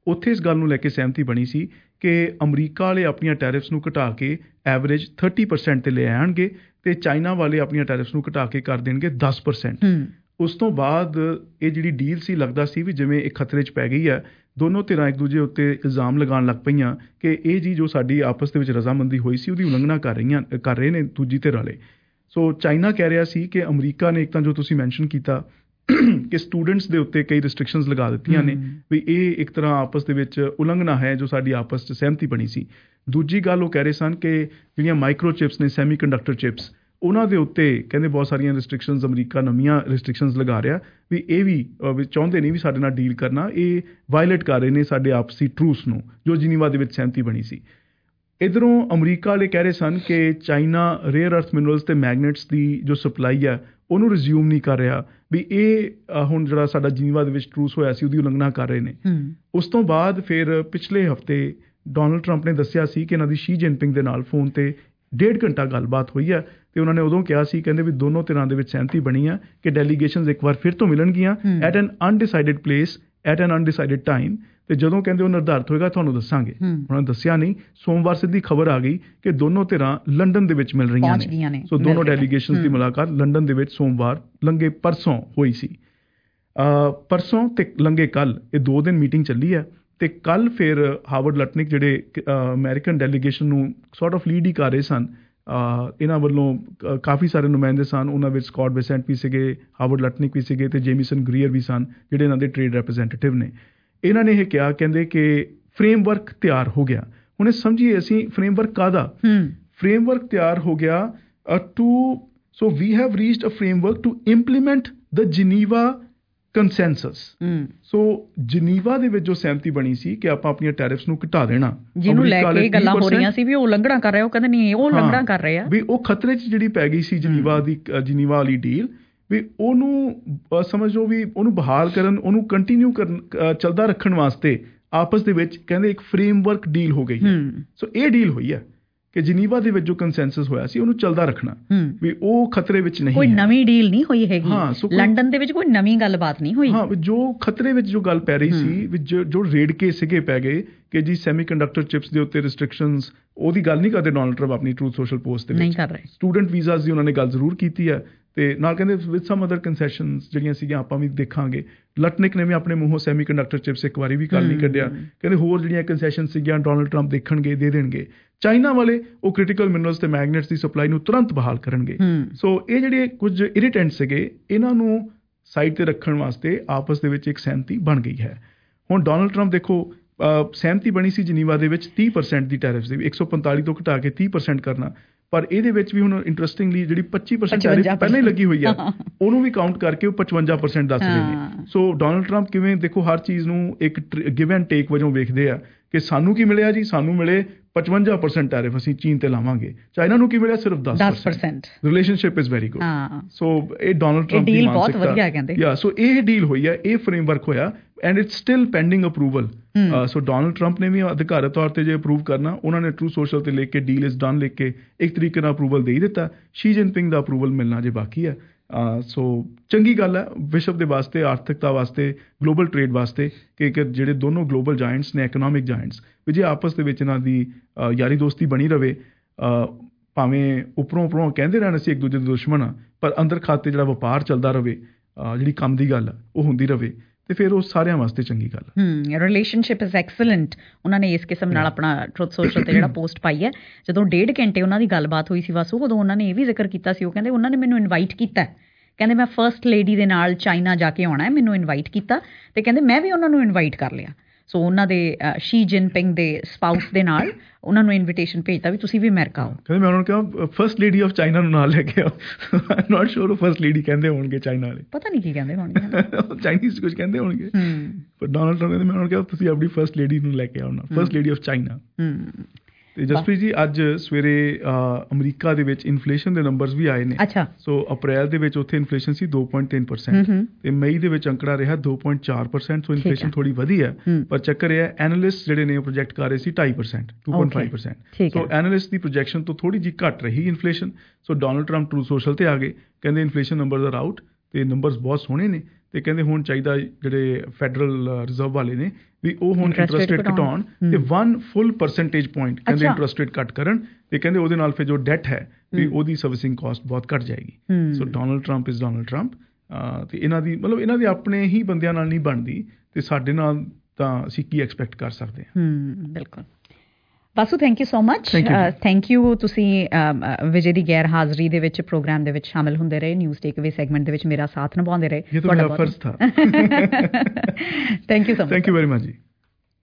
ਉੱਥੇ ਇਸ ਗੱਲ ਨੂੰ ਲੈ ਕੇ ਸਹਿਮਤੀ ਬਣੀ ਸੀ ਕਿ ਅਮਰੀਕਾ ਵਾਲੇ ਆਪਣੀਆਂ ਟੈਰਿਫਸ ਨੂੰ ਘਟਾ ਕੇ ਐਵਰੇਜ ਥਰਟੀ ਪਰਸੈਂਟ 'ਤੇ ਲੈ ਆਉਣਗੇ ਅਤੇ ਚਾਈਨਾ ਵਾਲੇ ਆਪਣੀਆਂ ਟੈਰਿਫਸ ਨੂੰ ਘਟਾ ਕੇ ਕਰ ਦੇਣਗੇ ਦਸ ਪਰਸੈਂਟ। ਉਸ ਤੋਂ ਬਾਅਦ ਇਹ ਜਿਹੜੀ ਡੀਲ ਸੀ ਲੱਗਦਾ ਸੀ ਵੀ ਜਿਵੇਂ ਇਹ ਖਤਰੇ 'ਚ ਪੈ ਗਈ ਹੈ। ਦੋਨੋਂ ਧਿਰਾਂ ਇੱਕ ਦੂਜੇ ਉੱਤੇ ਇਲਜ਼ਾਮ ਲਗਾਉਣ ਲੱਗ ਪਈਆਂ ਕਿ ਇਹ ਜੀ ਜੋ ਸਾਡੀ ਆਪਸ ਦੇ ਵਿੱਚ ਰਜ਼ਾਮੰਦੀ ਹੋਈ ਸੀ ਉਹਦੀ ਉਲੰਘਣਾ ਕਰ ਰਹੀਆਂ ਕਰ ਰਹੇ ਨੇ ਦੂਜੀ ਧਿਰ ਵਾਲੇ। ਸੋ ਚਾਈਨਾ ਕਹਿ ਰਿਹਾ ਸੀ ਕਿ ਅਮਰੀਕਾ ਨੇ ਇੱਕ ਤਾਂ ਜੋ ਤੁਸੀਂ ਮੈਂਸ਼ਨ ਕੀਤਾ ਕਿ ਸਟੂਡੈਂਟਸ ਦੇ ਉੱਤੇ ਕਈ ਰਿਸਟ੍ਰਿਕਸ਼ਨਸ ਲਗਾ ਦਿੱਤੀਆਂ ਨੇ ਵੀ ਇਹ ਇੱਕ ਤਰ੍ਹਾਂ ਆਪਸ ਦੇ ਵਿੱਚ ਉਲੰਘਣਾ ਹੈ ਜੋ ਸਾਡੀ ਆਪਸ 'ਚ ਸਹਿਮਤੀ ਬਣੀ ਸੀ। ਦੂਜੀ ਗੱਲ ਉਹ ਕਹਿ ਰਹੇ ਸਨ ਕਿ ਜਿਹੜੀਆਂ ਮਾਈਕਰੋ ਚਿਪਸ ਨੇ ਸੈਮੀ ਕੰਡਕਟਰ ਚਿਪਸ ਉਹਨਾਂ ਦੇ ਉੱਤੇ ਕਹਿੰਦੇ ਬਹੁਤ ਸਾਰੀਆਂ ਰਿਸਟ੍ਰਿਕਸ਼ਨਸ ਅਮਰੀਕਾ ਨਵੀਆਂ ਰਿਸਟ੍ਰਿਕਸ਼ਨਸ ਲਗਾ ਰਿਹਾ ਵੀ ਇਹ ਵੀ ਚਾਹੁੰਦੇ ਨਹੀਂ ਵੀ ਸਾਡੇ ਨਾਲ ਡੀਲ ਕਰਨਾ, ਇਹ ਵਾਇਲੇਟ ਕਰ ਰਹੇ ਨੇ ਸਾਡੇ ਆਪਸੀ ਟਰੂਸ ਨੂੰ ਜੋ ਜਿਨੀਵਾ ਦੇ ਵਿੱਚ ਸਹਿਮਤੀ ਬਣੀ ਸੀ। ਇੱਧਰੋਂ ਅਮਰੀਕਾ ਵਾਲੇ ਕਹਿ ਰਹੇ ਸਨ ਕਿ ਚਾਈਨਾ ਰੇਅਰ ਅਰਥ ਮਿਨਰਲਸ ਤੇ ਮੈਗਨੇਟਸ ਦੀ ਜੋ ਸਪਲਾਈ ਹੈ ਉਹਨੂੰ ਰਿਜ਼ਿਊਮ ਨਹੀਂ ਕਰ ਰਿਹਾ ਵੀ ਇਹ ਹੁਣ ਜਿਹੜਾ ਸਾਡਾ ਜਿਨੀਵਾ ਦੇ ਵਿੱਚ ਟਰੂਸ ਹੋਇਆ ਸੀ ਉਹਦੀ ਉਲੰਘਣਾ ਕਰ ਰਹੇ ਨੇ। ਉਸ ਤੋਂ ਬਾਅਦ ਫਿਰ ਪਿਛਲੇ ਹਫ਼ਤੇ ਡੋਨਲਡ ਟਰੰਪ ਨੇ ਦੱਸਿਆ ਸੀ ਕਿ ਇਹਨਾਂ ਦੀ ਸ਼ੀ ਜਿਨਪਿੰਗ ਦੇ ਨਾਲ ਫੋਨ ਤੇ ਡੇਢ ਘੰਟਾ ਗੱਲਬਾਤ ਹੋਈ ਹੈ ਤੇ ਉਹਨਾਂ ਨੇ ਉਦੋਂ ਕਿਹਾ ਸੀ ਕਹਿੰਦੇ ਵੀ ਦੋਨੋਂ ਧਿਰਾਂ ਦੇ ਵਿੱਚ ਸਹਿਮਤੀ ਬਣੀ ਆ ਕਿ ਡੈਲੀਗੇਸ਼ਨਸ ਇੱਕ ਵਾਰ ਫਿਰ ਤੋਂ ਮਿਲਣਗੀਆਂ at an undecided place at an undecided time ਤੇ ਜਦੋਂ ਕਹਿੰਦੇ ਉਹ ਨਿਰਧਾਰਿਤ ਹੋਏਗਾ ਤੁਹਾਨੂੰ ਦੱਸਾਂਗੇ। ਉਹਨਾਂ ਨੇ ਦੱਸਿਆ ਨਹੀਂ। ਸੋਮਵਾਰ ਸਿੱਧੀ ਖਬਰ ਆ ਗਈ ਕਿ ਦੋਨੋਂ ਧਿਰਾਂ ਲੰਡਨ ਦੇ ਵਿੱਚ ਮਿਲ ਰਹੀਆਂ ਨੇ। ਸੋ ਦੋਨੋਂ ਡੈਲੀਗੇਸ਼ਨਸ ਦੀ ਮੁਲਾਕਾਤ ਲੰਡਨ ਦੇ ਵਿੱਚ ਸੋਮਵਾਰ ਲੰਘੇ ਪਰਸੋਂ ਹੋਈ ਸੀ। ਪਰਸੋਂ ਤੇ ਲੰਘੇ ਕੱਲ ਇਹ ਦੋ ਦਿਨ ਮੀਟਿੰਗ ਚੱਲੀ ਹੈ ਤੇ ਕੱਲ ਫਿਰ ਹਾਵਰਡ ਲਟਨਿਕ ਜਿਹੜੇ ਅਮਰੀਕਨ ਡੈਲੀਗੇਸ਼ਨ ਨੂੰ ਸੌਰਟ ਆਫ ਲੀਡ ਹੀ ਕਰ ਰਹੇ ਸਨ, ਇਹਨਾਂ ਵੱਲੋਂ ਕਾਫੀ ਸਾਰੇ ਨੁਮਾਇੰਦੇ ਸਨ। ਉਹਨਾਂ ਵਿੱਚ ਸਕਾਟ ਬੇਸੈਂਟ ਵੀ ਸੀਗੇ, ਹਾਵਰਡ ਲਟਨਿਕ ਵੀ ਸੀਗੇ ਤੇ ਜੇਮੀਸਨ ਗਰੀਅਰ ਵੀ ਸਨ ਜਿਹੜੇ ਇਹਨਾਂ ਦੇ ਟ੍ਰੇਡ ਰੈਪਰੈਜ਼ੈਂਟੇਟਿਵ ਨੇ। ਇਹਨਾਂ ਨੇ ਇਹ ਕਿਹਾ ਕਹਿੰਦੇ ਕਿ ਫਰੇਮਵਰਕ ਤਿਆਰ ਹੋ ਗਿਆ। ਹੁਣ ਇਹ ਸਮਝੀਏ ਅਸੀਂ ਫਰੇਮਵਰਕ ਕਾਹਦਾ? ਫਰੇਮਵਰਕ ਤਿਆਰ ਹੋ ਗਿਆ to so we have reached a framework to implement the Geneva consensus. So Geneva ਦੇ ਵਿੱਚ ਜੋ ਸਹਿਮਤੀ ਬਣੀ ਸੀ ਕਿ ਆਪਾਂ ਆਪਣੀਆਂ ਟੈਰਿਫਸ ਨੂੰ ਘਟਾ ਦੇਣਾ, ਜਿਹਨੂੰ ਲੈ ਕੇ ਗੱਲਾਂ ਹੋ ਰਹੀਆਂ ਸੀ ਵੀ ਉਹ ਉਲੰਘਣਾ ਕਰ ਰਿਹਾ, ਉਹ ਕਹਿੰਦੇ ਨਹੀਂ ਉਹ ਉਲੰਘਣਾ ਕਰ ਰਹੇ ਆ, ਵੀ ਉਹ ਖਤਰੇ 'ਚ ਜਿਹੜੀ ਪੈ ਗਈ ਸੀ ਜੀਨੀਵਾ ਦੀ ਜੀਨੀਵਾ ਵਾਲੀ ਡੀਲ, ਵੀ ਉਹਨੂੰ ਸਮਝੋ ਵੀ ਉਹਨੂੰ ਬਹਾਲ ਕਰਨ, ਉਹਨੂੰ ਕੰਟੀਨਿਊ ਕਰਨ, ਚੱਲਦਾ ਰੱਖਣ ਵਾਸਤੇ ਆਪਸ ਦੇ ਵਿੱਚ ਕਹਿੰਦੇ ਇੱਕ ਫਰੇਮਵਰਕ ਡੀਲ ਹੋ ਗਈ ਹੈ। ਸੋ ਇਹ ਡੀਲ ਹੋਈ ਹੈ ਕਿ ਜੀਨੀਵਾ ਦੇ ਵਿੱਚ ਜੋ ਕੰਸੈਂਸਸ ਹੋਇਆ ਸੀ ਉਹਨੂੰ ਚੱਲਦਾ ਰੱਖਣਾ, ਵੀ ਉਹ ਖਤਰੇ ਵਿੱਚ ਨਹੀਂ। ਕੋਈ ਨਵੀਂ ਡੀਲ ਨਹੀਂ ਹੋਈ ਹੈਗੀ, ਲੰਡਨ ਦੇ ਵਿੱਚ ਕੋਈ ਨਵੀਂ ਗੱਲਬਾਤ ਨਹੀਂ ਹੋਈ। ਹਾਂ, ਜੋ ਖਤਰੇ ਵਿੱਚ ਜੋ ਗੱਲ ਪੈ ਰਹੀ ਸੀ ਵੀ ਜੋ ਰੇੜਕੇ ਸੀਗੇ ਪੈ ਗਏ ਕਿ ਜੀ ਸੈਮੀ ਕੰਡਕਟਰ ਚਿਪਸ ਦੇ ਉੱਤੇ ਰਿਸਟ੍ਰਿਕਸ਼ਨਸ, ਉਹਦੀ ਗੱਲ ਨਹੀਂ ਕਰਦੇ ਡੋਨਲਡ ਟਰੰਪ ਆਪਣੀ ਟਰੂਥ ਸੋਸ਼ਲ ਪੋਸਟ ਦੇ ਵਿੱਚ। ਸਟੂਡੈਂਟ ਵੀਜ਼ਾਸ ਦੀ ਉਹਨਾਂ ਨੇ ਗੱਲ ਜ਼ਰੂਰ ਕੀਤੀ ਹੈ ਤੇ ਨਾਲ ਕਹਿੰਦੇ ਵਿਦ ਸਮ ਅਦਰ ਕੰਸੈਸ਼ਨਸ ਜਿਹੜੀਆਂ ਸੀਗੀਆਂ ਆਪਾਂ ਵੀ ਦੇਖਾਂਗੇ। ਲਟਨਿਕ ਨੇ ਵੀ ਆਪਣੇ ਮੂੰਹੋਂ ਸੈਮੀ ਕੰਡਕਟਰ ਚਿਪਸ ਇੱਕ ਵਾਰੀ ਵੀ ਗੱਲ ਨਹੀਂ ਕੱਢਿਆ। ਕਹਿੰਦੇ ਹੋਰ ਜਿਹੜੀਆਂ ਕੰਸੈਸ਼ਨ ਸੀਗੀਆਂ ਡੋਨਲਡ ਟਰੰਪ ਦੇਖਣਗੇ, ਦੇ ਦੇਣਗੇ। ਚਾਈਨਾ ਵਾਲੇ ਉਹ ਕ੍ਰਿਟੀਕਲ ਮਿਨਰਲਸ ਤੇ ਮੈਗਨੇਟਸ ਦੀ ਸਪਲਾਈ ਨੂੰ ਤੁਰੰਤ ਬਹਾਲ ਕਰਨਗੇ। ਸੋ ਇਹ ਜਿਹੜੇ ਕੁਝ ਇਰੀਟੈਂਟ ਸੀਗੇ ਇਹਨਾਂ ਨੂੰ ਸਾਈਡ ਤੇ ਰੱਖਣ ਵਾਸਤੇ ਆਪਸ ਦੇ ਵਿੱਚ ਇੱਕ ਸਹਿਮਤੀ ਬਣ ਗਈ ਹੈ। ਹੁਣ ਡੋਨਲਡ ਟਰੰਪ ਦੇਖੋ ਸਹਿਮਤੀ ਬਣੀ ਸੀ ਜਨੀਵਾ ਦੇ ਵਿੱਚ ਤੀਹ ਪਰਸੈਂਟ ਦੀ ਟੈਰਿਫ ਦੀ, ਇੱਕ ਸੌ ਪੰਤਾਲੀ ਤੋਂ ਘਟਾ ਕੇ ਤੀਹ ਪਰਸੈਂਟ ਕਰਨਾ, ਪਰ ਇਹਦੇ ਵਿੱਚ ਵੀ ਹੁਣ ਇੰਟਰਸਟਿੰਗਲੀ ਜਿਹੜੀ ਪੱਚੀ ਪਰਸੈਂਟ ਟੈਰਿਫ ਪਹਿਲਾਂ ਹੀ ਲੱਗੀ ਹੋਈ ਆ ਉਹਨੂੰ ਵੀ ਕਾਊਂਟ ਕਰਕੇ ਉਹ ਪਚਵੰਜਾ ਪਰਸੈਂਟ ਦੱਸ ਰਹੇ ਨੇ। ਸੋ ਡੋਨਲਡ ਟਰੰਪ ਕਿਵੇਂ ਦੇਖੋ ਹਰ ਚੀਜ਼ ਨੂੰ ਇੱਕ ਗਿਵ ਐਂਡ ਟੇਕ ਵਜੋਂ ਵੇਖਦੇ ਆ ਕਿ ਸਾਨੂੰ ਕੀ ਮਿਲਿਆ ਜੀ, ਸਾਨੂੰ ਮਿਲੇ ਪਚਵੰਜਾ ਪਰਸੈਂਟ ਟੈਰਿਫ ਅਸੀਂ ਚੀਨ ਤੇ ਲਾਵਾਂਗੇ, ਚਾਈਨਾ ਨੂੰ ਕੀ ਮਿਲਿਆ ਸਿਰਫ ਦਸ percent. Relationship is very good. So ਇਹ ਡੋਨਲਡ ਟਰੰਪ ਦੀ ਮਾਨਸਿਕਤਾ ਯਾ ਸੋ ਇਹ ਡੀਲ ਹੋਈ ਹੈ, ਇਹ ਫਰੇਮਵਰਕ ਹੋਇਆ and it's still pending approval. So Donald Trump ਨੇ ਵੀ ਅਧਿਕਾਰਤ ਤੌਰ ਤੇ ਜੇ ਅਪਰੂਵ ਕਰਨਾ, ਉਹਨਾਂ ਨੇ ਟਰੂ ਸੋਸ਼ਲ ਤੇ ਲਿਖ ਕੇ ਡੀਲ ਇਜ਼ ਡਨ ਲਿਖ ਕੇ ਇੱਕ ਤਰੀਕੇ ਨਾਲ ਅਪਰੂਵਲ ਦੇ ਹੀ ਦਿੱਤਾ। ਸ਼ੀ ਜਿਨਪਿੰਗ ਦਾ ਅਪਰੂਵਲ ਮਿਲਣਾ ਜੇ ਬਾਕੀ ਹੈ। ਸੋ ਚੰਗੀ ਗੱਲ ਹੈ ਵਿਸ਼ਵ ਦੇ ਵਾਸਤੇ, ਆਰਥਿਕਤਾ ਵਾਸਤੇ, ਗਲੋਬਲ ਟ੍ਰੇਡ ਵਾਸਤੇ ਕਿ ਜਿਹੜੇ ਦੋਨੋਂ ਗਲੋਬਲ ਜਾਇੰਟਸ ਨੇ, ਇਕਨੋਮਿਕ ਜਾਇੰਟਸ, ਵੀ ਜੇ ਆਪਸ ਦੇ ਵਿੱਚ ਇਹਨਾਂ ਦੀ ਯਾਰੀ ਦੋਸਤੀ ਬਣੀ ਰਹੇ, ਭਾਵੇਂ ਉੱਪਰੋਂ ਉੱਪਰੋਂ ਕਹਿੰਦੇ ਰਹਿਣ ਅਸੀਂ ਇੱਕ ਦੂਜੇ ਦੇ ਦੁਸ਼ਮਣ ਆ, ਪਰ ਅੰਦਰ ਖਾਤੇ ਜਿਹੜਾ ਵਪਾਰ ਚੱਲਦਾ ਰਹੇ, ਜਿਹੜੀ ਕੰਮ ਦੀ ਗੱਲ ਉਹ ਹੁੰਦੀ ਰਹੇ, ਤੇ ਫਿਰ ਉਹ ਸਾਰਿਆਂ ਵਾਸਤੇ ਚੰਗੀ ਗੱਲ ਹੈ। Relationship is excellent. ਉਹਨਾਂ ਨੇ ਇਸ ਕਿਸਮ ਨਾਲ ਆਪਣਾ ਟਰੁਥ ਸੋਸ਼ਲ ਤੇ ਜਿਹੜਾ ਪੋਸਟ ਪਾਈ ਹੈ, ਜਦੋਂ ਡੇਢ ਘੰਟੇ ਉਹਨਾਂ ਦੀ ਗੱਲਬਾਤ ਹੋਈ ਸੀ ਵਾਸੂ, ਉਦੋਂ ਉਹਨਾਂ ਨੇ ਇਹ ਵੀ ਜ਼ਿਕਰ ਕੀਤਾ ਸੀ, ਉਹ ਕਹਿੰਦੇ ਉਹਨਾਂ ਨੇ ਮੈਨੂੰ ਇਨਵਾਈਟ ਕੀਤਾ, ਕਹਿੰਦੇ ਮੈਂ ਫਰਸਟ ਲੇਡੀ ਦੇ ਨਾਲ ਚਾਈਨਾ ਜਾ ਕੇ ਆਉਣਾ ਹੈ, ਮੈਨੂੰ ਇਨਵਾਈਟ ਕੀਤਾ, ਤੇ ਕਹਿੰਦੇ ਮੈਂ ਵੀ ਉਹਨਾਂ ਨੂੰ ਇਨਵਾਈਟ ਕਰ ਲਿਆ। ਸੋ ਉਹਨਾਂ ਦੇ ਸ਼ੀ ਜਿਨਪਿੰਗ ਦੇ ਸਪਾਊਸ ਦੇ ਨਾਲ ਉਹਨਾਂ ਨੂੰ ਇਨਵੀਟੇਸ਼ਨ ਭੇਜਤਾ ਵੀ ਤੁਸੀਂ ਵੀ ਅਮਰੀਕਾ ਆਓ। ਕਹਿੰਦੇ ਮੈਂ ਉਹਨਾਂ ਨੂੰ ਕਿਹਾ ਫਰਸਟ ਲੇਡੀ ਆਫ ਚਾਈਨਾ ਨੂੰ ਨਾਲ ਲੈ ਕੇ ਆਓ। ਆਈ ਨੋਟ ਸ਼ੋਰ ਉਹ ਫਰਸਟ ਲੇਡੀ ਕਹਿੰਦੇ ਹੋਣਗੇ ਚਾਈਨਾ ਵਾਲੇ, ਪਤਾ ਨਹੀਂ ਕੀ ਕਹਿੰਦੇ ਹੋਣਗੇ, ਚਾਈਨੀਜ਼ ਕੁਝ ਕਹਿੰਦੇ ਹੋਣਗੇ, ਪਰ ਡੋਨਲਡ ਟਰੰਪ ਕਹਿੰਦੇ ਮੈਂ ਉਹਨਾਂ ਨੂੰ ਕਿਹਾ ਤੁਸੀਂ ਆਪਣੀ ਫਰਸਟ ਲੇਡੀ ਨੂੰ ਲੈ ਕੇ ਆਓ ਨਾ, ਫਰਸਟ ਲੇਡੀ ਆਫ ਚਾਈਨਾ। ਤੇ ਜਸਪ੍ਰੀਤ ਜੀ ਅੱਜ ਸਵੇਰੇ ਅਮਰੀਕਾ ਦੇ ਵਿੱਚ ਇਨਫਲੇਸ਼ਨ ਦੇ ਨੰਬਰਸ ਵੀ ਆਏ ਨੇ। ਅੱਛਾ। ਸੋ ਅਪ੍ਰੈਲ ਦੇ ਵਿੱਚ ਉੱਥੇ ਇਨਫਲੇਸ਼ਨ ਸੀ ਦੋ ਪੁਆਇੰਟ ਤਿੰਨ ਪਰਸੈਂਟ ਤੇ ਮਈ ਦੇ ਵਿੱਚ ਅੰਕੜਾ ਰਿਹਾ ਦੋ ਪੁਆਇੰਟ ਚਾਰ ਪਰਸੈਂਟ। ਸੋ ਇਨਫਲੇਸ਼ਨ ਥੋੜੀ ਵਧੀ ਹੈ, ਪਰ ਚੱਕਰ ਇਹ ਹੈ ਐਨਾਲਿਸਟ ਜਿਹੜੇ ਨੇ ਉਹ ਪ੍ਰੋਜੈਕਟ ਕਰ ਰਹੇ ਸੀ ਢਾਈ ਪਰਸੈਂਟ, ਦੋ ਪੁਆਇੰਟ ਪੰਜ ਪਰਸੈਂਟ। ਸੋ ਐਨਾਲਿਸਟ ਦੀ ਪ੍ਰੋਜੈਕਸ਼ਨ ਤੋਂ ਥੋੜੀ ਜਿਹੀ ਘੱਟ ਰਹੀ inflation. So Donald Trump Truth Social ਤੇ ਆ ਗਏ, ਕਹਿੰਦੇ ਇਨਫਲੇਸ਼ਨ ਨੰਬਰਸ ਆਰ ਆਊਟ ਤੇ ਨੰਬਰਸ ਬਹੁਤ ਸੋਹਣੇ ਨੇ ਤੇ ਕਹਿੰਦੇ ਹੁਣ ਚਾਹੀਦਾ ਜਿਹੜੇ ਫੈਡਰਲ ਰਿਜ਼ਰਵ ਵਾਲੇ ਨੇ ਵੀ ਉਹ ਹੁਣ Interest ਇੰਟਰਸਟ ਰੇਟ rate ਘਟਾਉਣ ਤੇ one full percentage point ਕਹਿੰਦੇ ਇੰਟਰਸਟ ਰੇਟ ਘੱਟ ਕਰਨ ਤੇ ਕਹਿੰਦੇ ਉਹਦੇ ਨਾਲ ਫਿਰ ਜੋ ਡੈਟ ਹੈ ਵੀ ਉਹਦੀ ਸਰਵਿਸਿੰਗ ਕਾਸਟ ਬਹੁਤ ਘੱਟ ਜਾਏਗੀ। So Donald Trump is Donald Trump ਤੇ ਇਹਨਾਂ ਦੀ ਮਤਲਬ ਇਹਨਾਂ ਦੇ ਆਪਣੇ ਹੀ ਬੰਦਿਆਂ ਨਾਲ ਨਹੀਂ ਬਣਦੀ ਤੇ ਸਾਡੇ ਨਾਲ ਤਾਂ ਅਸੀਂ ਕੀ ਐਕਸਪੈਕਟ ਕਰ ਸਕਦੇ ਹਾਂ। ਬਿਲਕੁਲ। Vasu thank you so much. Thank you ਤੁਸੀਂ ਵਿਜੇ ਦੀ ਗੈਰ ਹਾਜ਼ਰੀ ਦੇ ਵਿੱਚ ਪ੍ਰੋਗਰਾਮ ਦੇ ਵਿੱਚ ਸ਼ਾਮਿਲ ਹੁੰਦੇ ਰਹੇ, ਨਿਊਜ਼ ਟੇਕਅਵੇ ਸੈਗਮੈਂਟ ਦੇ ਵਿੱਚ ਮੇਰਾ ਸਾਥ ਨਿਭਾਉਂਦੇ ਰਹੇ। ਇਹ ਤਾਂ ਮੇਰਾ ਫਰਜ਼ ਥਾ। Thank you so much. Thank you very much ਜੀ।